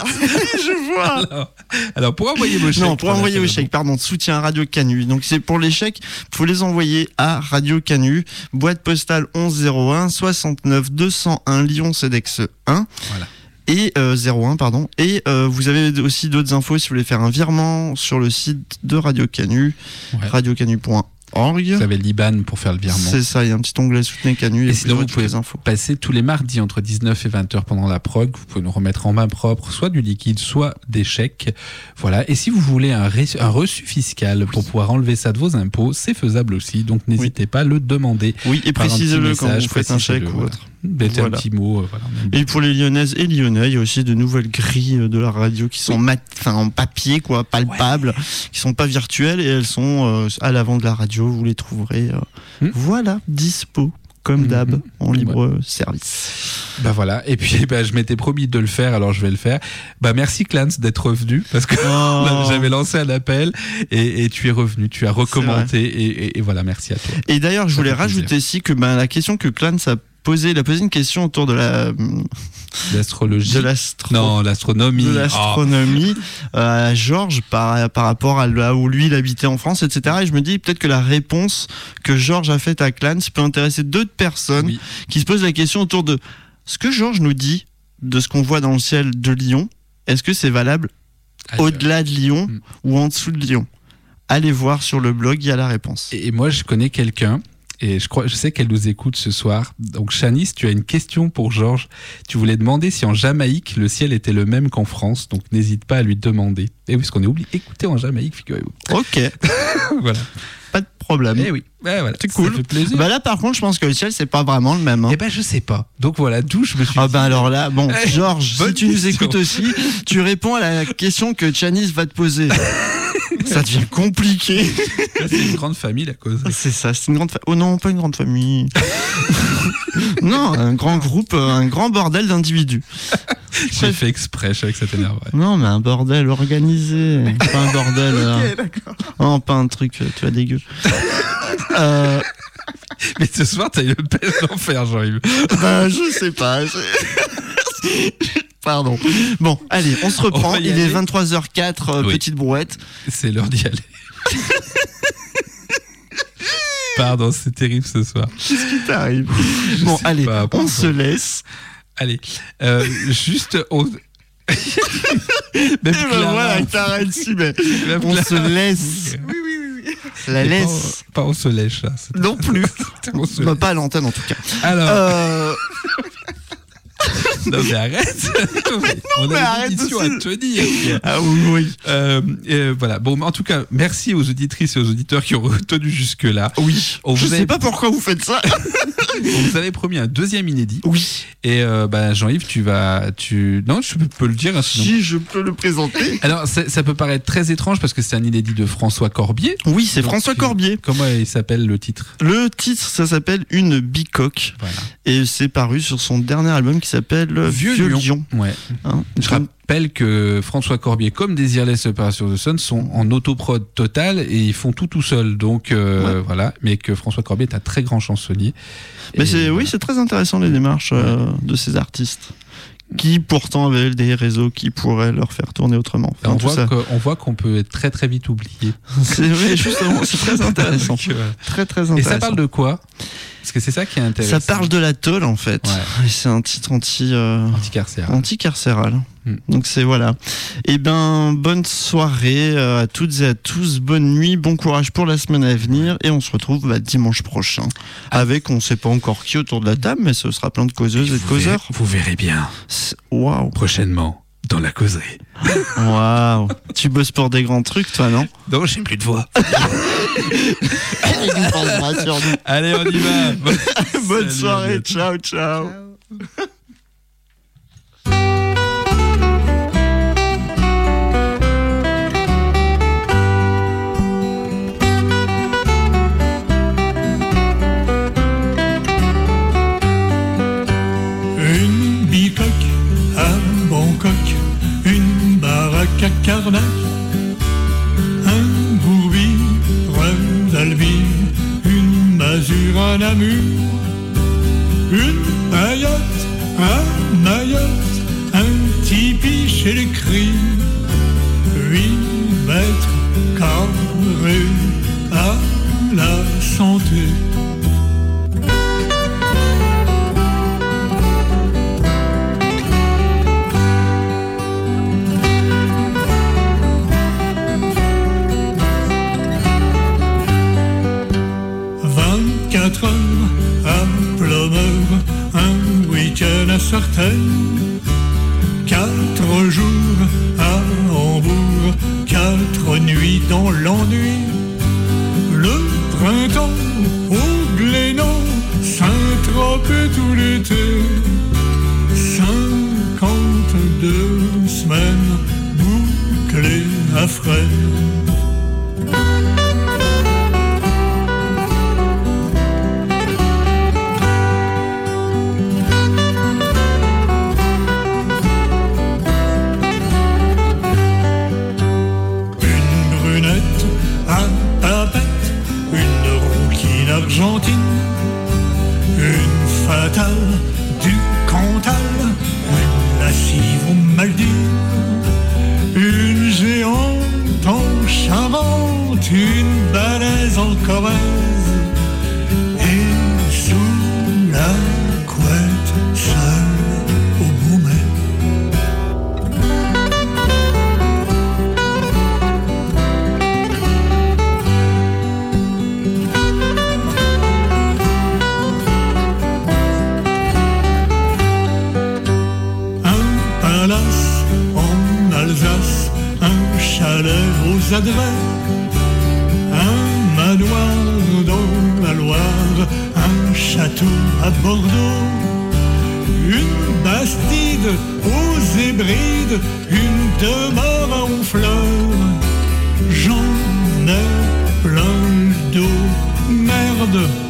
Je vois. Alors pour envoyer vos chèques. Non, pour envoyer vos chèques, pardon, soutien à Radio Canu. Donc c'est pour les chèques, il faut les envoyer à Radio Canu, boîte postale 1101 69 201 Lyon CEDEX 1. Voilà. Et 01, pardon. Et vous avez aussi d'autres infos si vous voulez faire un virement sur le site de Radio Canu, radiocanu.org. Vous avez l'IBAN pour faire le virement. C'est ça, il y a un petit onglet Soutenez Canu. Et sinon, vous pouvez passer tous les mardis entre 19 et 20h pendant la prog. Vous pouvez nous remettre en main propre soit du liquide, soit des chèques. Voilà. Et si vous voulez un reçu fiscal pour pouvoir enlever ça de vos impôts, c'est faisable aussi. Donc n'hésitez pas à le demander. Oui, et précisez-le quand vous faites un chèque ou autre. Mettez un petit mot. Voilà. Et pour les Lyonnaises et Lyonnais, il y a aussi de nouvelles grilles de la radio qui sont en papier, quoi, palpables, qui sont pas virtuelles et elles sont à l'avant de la radio. Vous les trouverez, voilà, dispo. Comme d'hab, en libre service. Bah voilà, et puis je m'étais promis de le faire, alors je vais le faire. Bah merci Clans d'être revenu, parce que j'avais lancé un appel et tu es revenu, tu as recommandé et voilà, merci à toi. Et d'ailleurs, je voulais rajouter ici que la question que Clans a posée, il a posé une question autour de l'astrologie. L'astronomie. De l'astronomie à Georges par rapport à là où lui il habitait en France, etc. Et je me dis peut-être que la réponse que Georges a faite à Clans peut intéresser d'autres personnes qui se posent la question autour de ce que Georges nous dit de ce qu'on voit dans le ciel de Lyon. Est-ce que c'est valable au-delà de Lyon ou en dessous de Lyon? Allez voir sur le blog, il y a la réponse. Et moi je connais quelqu'un. Et je sais qu'elle nous écoute ce soir. Donc, Shanice, tu as une question pour Georges. Tu voulais demander si en Jamaïque, le ciel était le même qu'en France. Donc, n'hésite pas à lui demander. Et oui, parce qu'on est oublié. Écoutez en Jamaïque, figurez-vous. Ok. Voilà. Pas de problème. Eh oui. Voilà. C'est cool. Ça fait plaisir. Bah là, par contre, je pense que le ciel, c'est pas vraiment le même. Eh ben, je sais pas. Donc, voilà, d'où je me suis dit. Alors là, bon, Georges, si tu nous écoutes aussi, tu réponds à la question que Shanice va te poser. Ça devient compliqué. Là, c'est une grande famille, la cause. C'est ça, c'est une grande famille. Oh non, pas une grande famille. Non, un grand groupe, un grand bordel d'individus. J'ai fait exprès, je savais que ça t'énerverait. Non, mais un bordel organisé. Pas un bordel. Ok, d'accord. Oh, pas un truc, tu vois, dégueu. Mais ce soir, t'as eu le pêche d'enfer, Jean-Yves. Je sais pas. Pardon. Bon, allez, on se reprend. Il est 23h04, petite brouette. C'est l'heure d'y aller. Pardon, c'est terrible ce soir. Qu'est-ce qui t'arrive? Bon, allez, on se laisse. Allez, juste... Même voilà, Karen, si, mais on se laisse. Oui. La laisse. Pas on se lèche, là. Non plus. Pas à l'antenne, en tout cas. Alors... Non mais arrête. On a arrête une émission à tenir. Ah oui. Voilà. Bon, en tout cas, merci aux auditrices et aux auditeurs qui ont retenu jusque là. Oui. Je sais pas pourquoi vous faites ça. On vous avait promis un deuxième inédit. Oui. Et Jean-Yves, non, je peux le dire. Si je peux le présenter. Alors, ça peut paraître très étrange parce que c'est un inédit de François Corbier. Oui, c'est François Corbier. Comment il s'appelle le titre? Le titre, ça s'appelle Une bicoque. Voilà. Et c'est paru sur son dernier album qui s'appelle Vieux Lion. Ouais. Je rappelle que François Corbier, comme Desireless Opération The Sun, sont en autoprod total et ils font tout seul. Donc voilà, mais que François Corbier est un très grand chansonnier. Mais c'est très intéressant les démarches de ces artistes qui pourtant avaient des réseaux qui pourraient leur faire tourner autrement. Enfin, on voit qu'on peut être très très vite oublié. C'est vrai, justement, c'est très intéressant. Donc, très intéressant. Et ça parle de quoi? Parce que c'est ça qui est intéressant. Ça parle de la tôle en fait. Ouais. Et c'est un titre anti-carcéral. Donc c'est voilà. Et bonne soirée à toutes et à tous. Bonne nuit, bon courage pour la semaine à venir. Et on se retrouve dimanche prochain avec on sait pas encore qui autour de la table, mais ce sera plein de causeuses et de causeurs. Vous verrez bien. Waouh. Prochainement dans la causerie. Waouh. Tu bosses pour des grands trucs, toi, non? Non, j'ai plus de voix. Allez, on y va. Bonne soirée. Ciao. Une bicoque à Bangkok, une baraque à Carnac, un bourbi, d'Albi, une masure à Namur, une Mayotte, un Mayotte, un pipi chez les cris. 8 mètres carrés à la santé. À Plumeur, un week-end à Sartène, 4 jours à Hambourg, 4 nuits dans l'ennui. Le printemps au Glénan, Saint-Tropez tout l'été. 52 semaines bouclées à frais. Argentine, une fatale du Cantal, une lascive aux Maldives, une géante en Charente, une balèze en Corrèze, et sous la couette, seul au Beaumet. En Alsace, un chalet aux Adrets, un manoir dans la Loire, un château à Bordeaux, une bastide aux Hébrides, une demeure à Honfleur. J'en ai plein le dos, merde.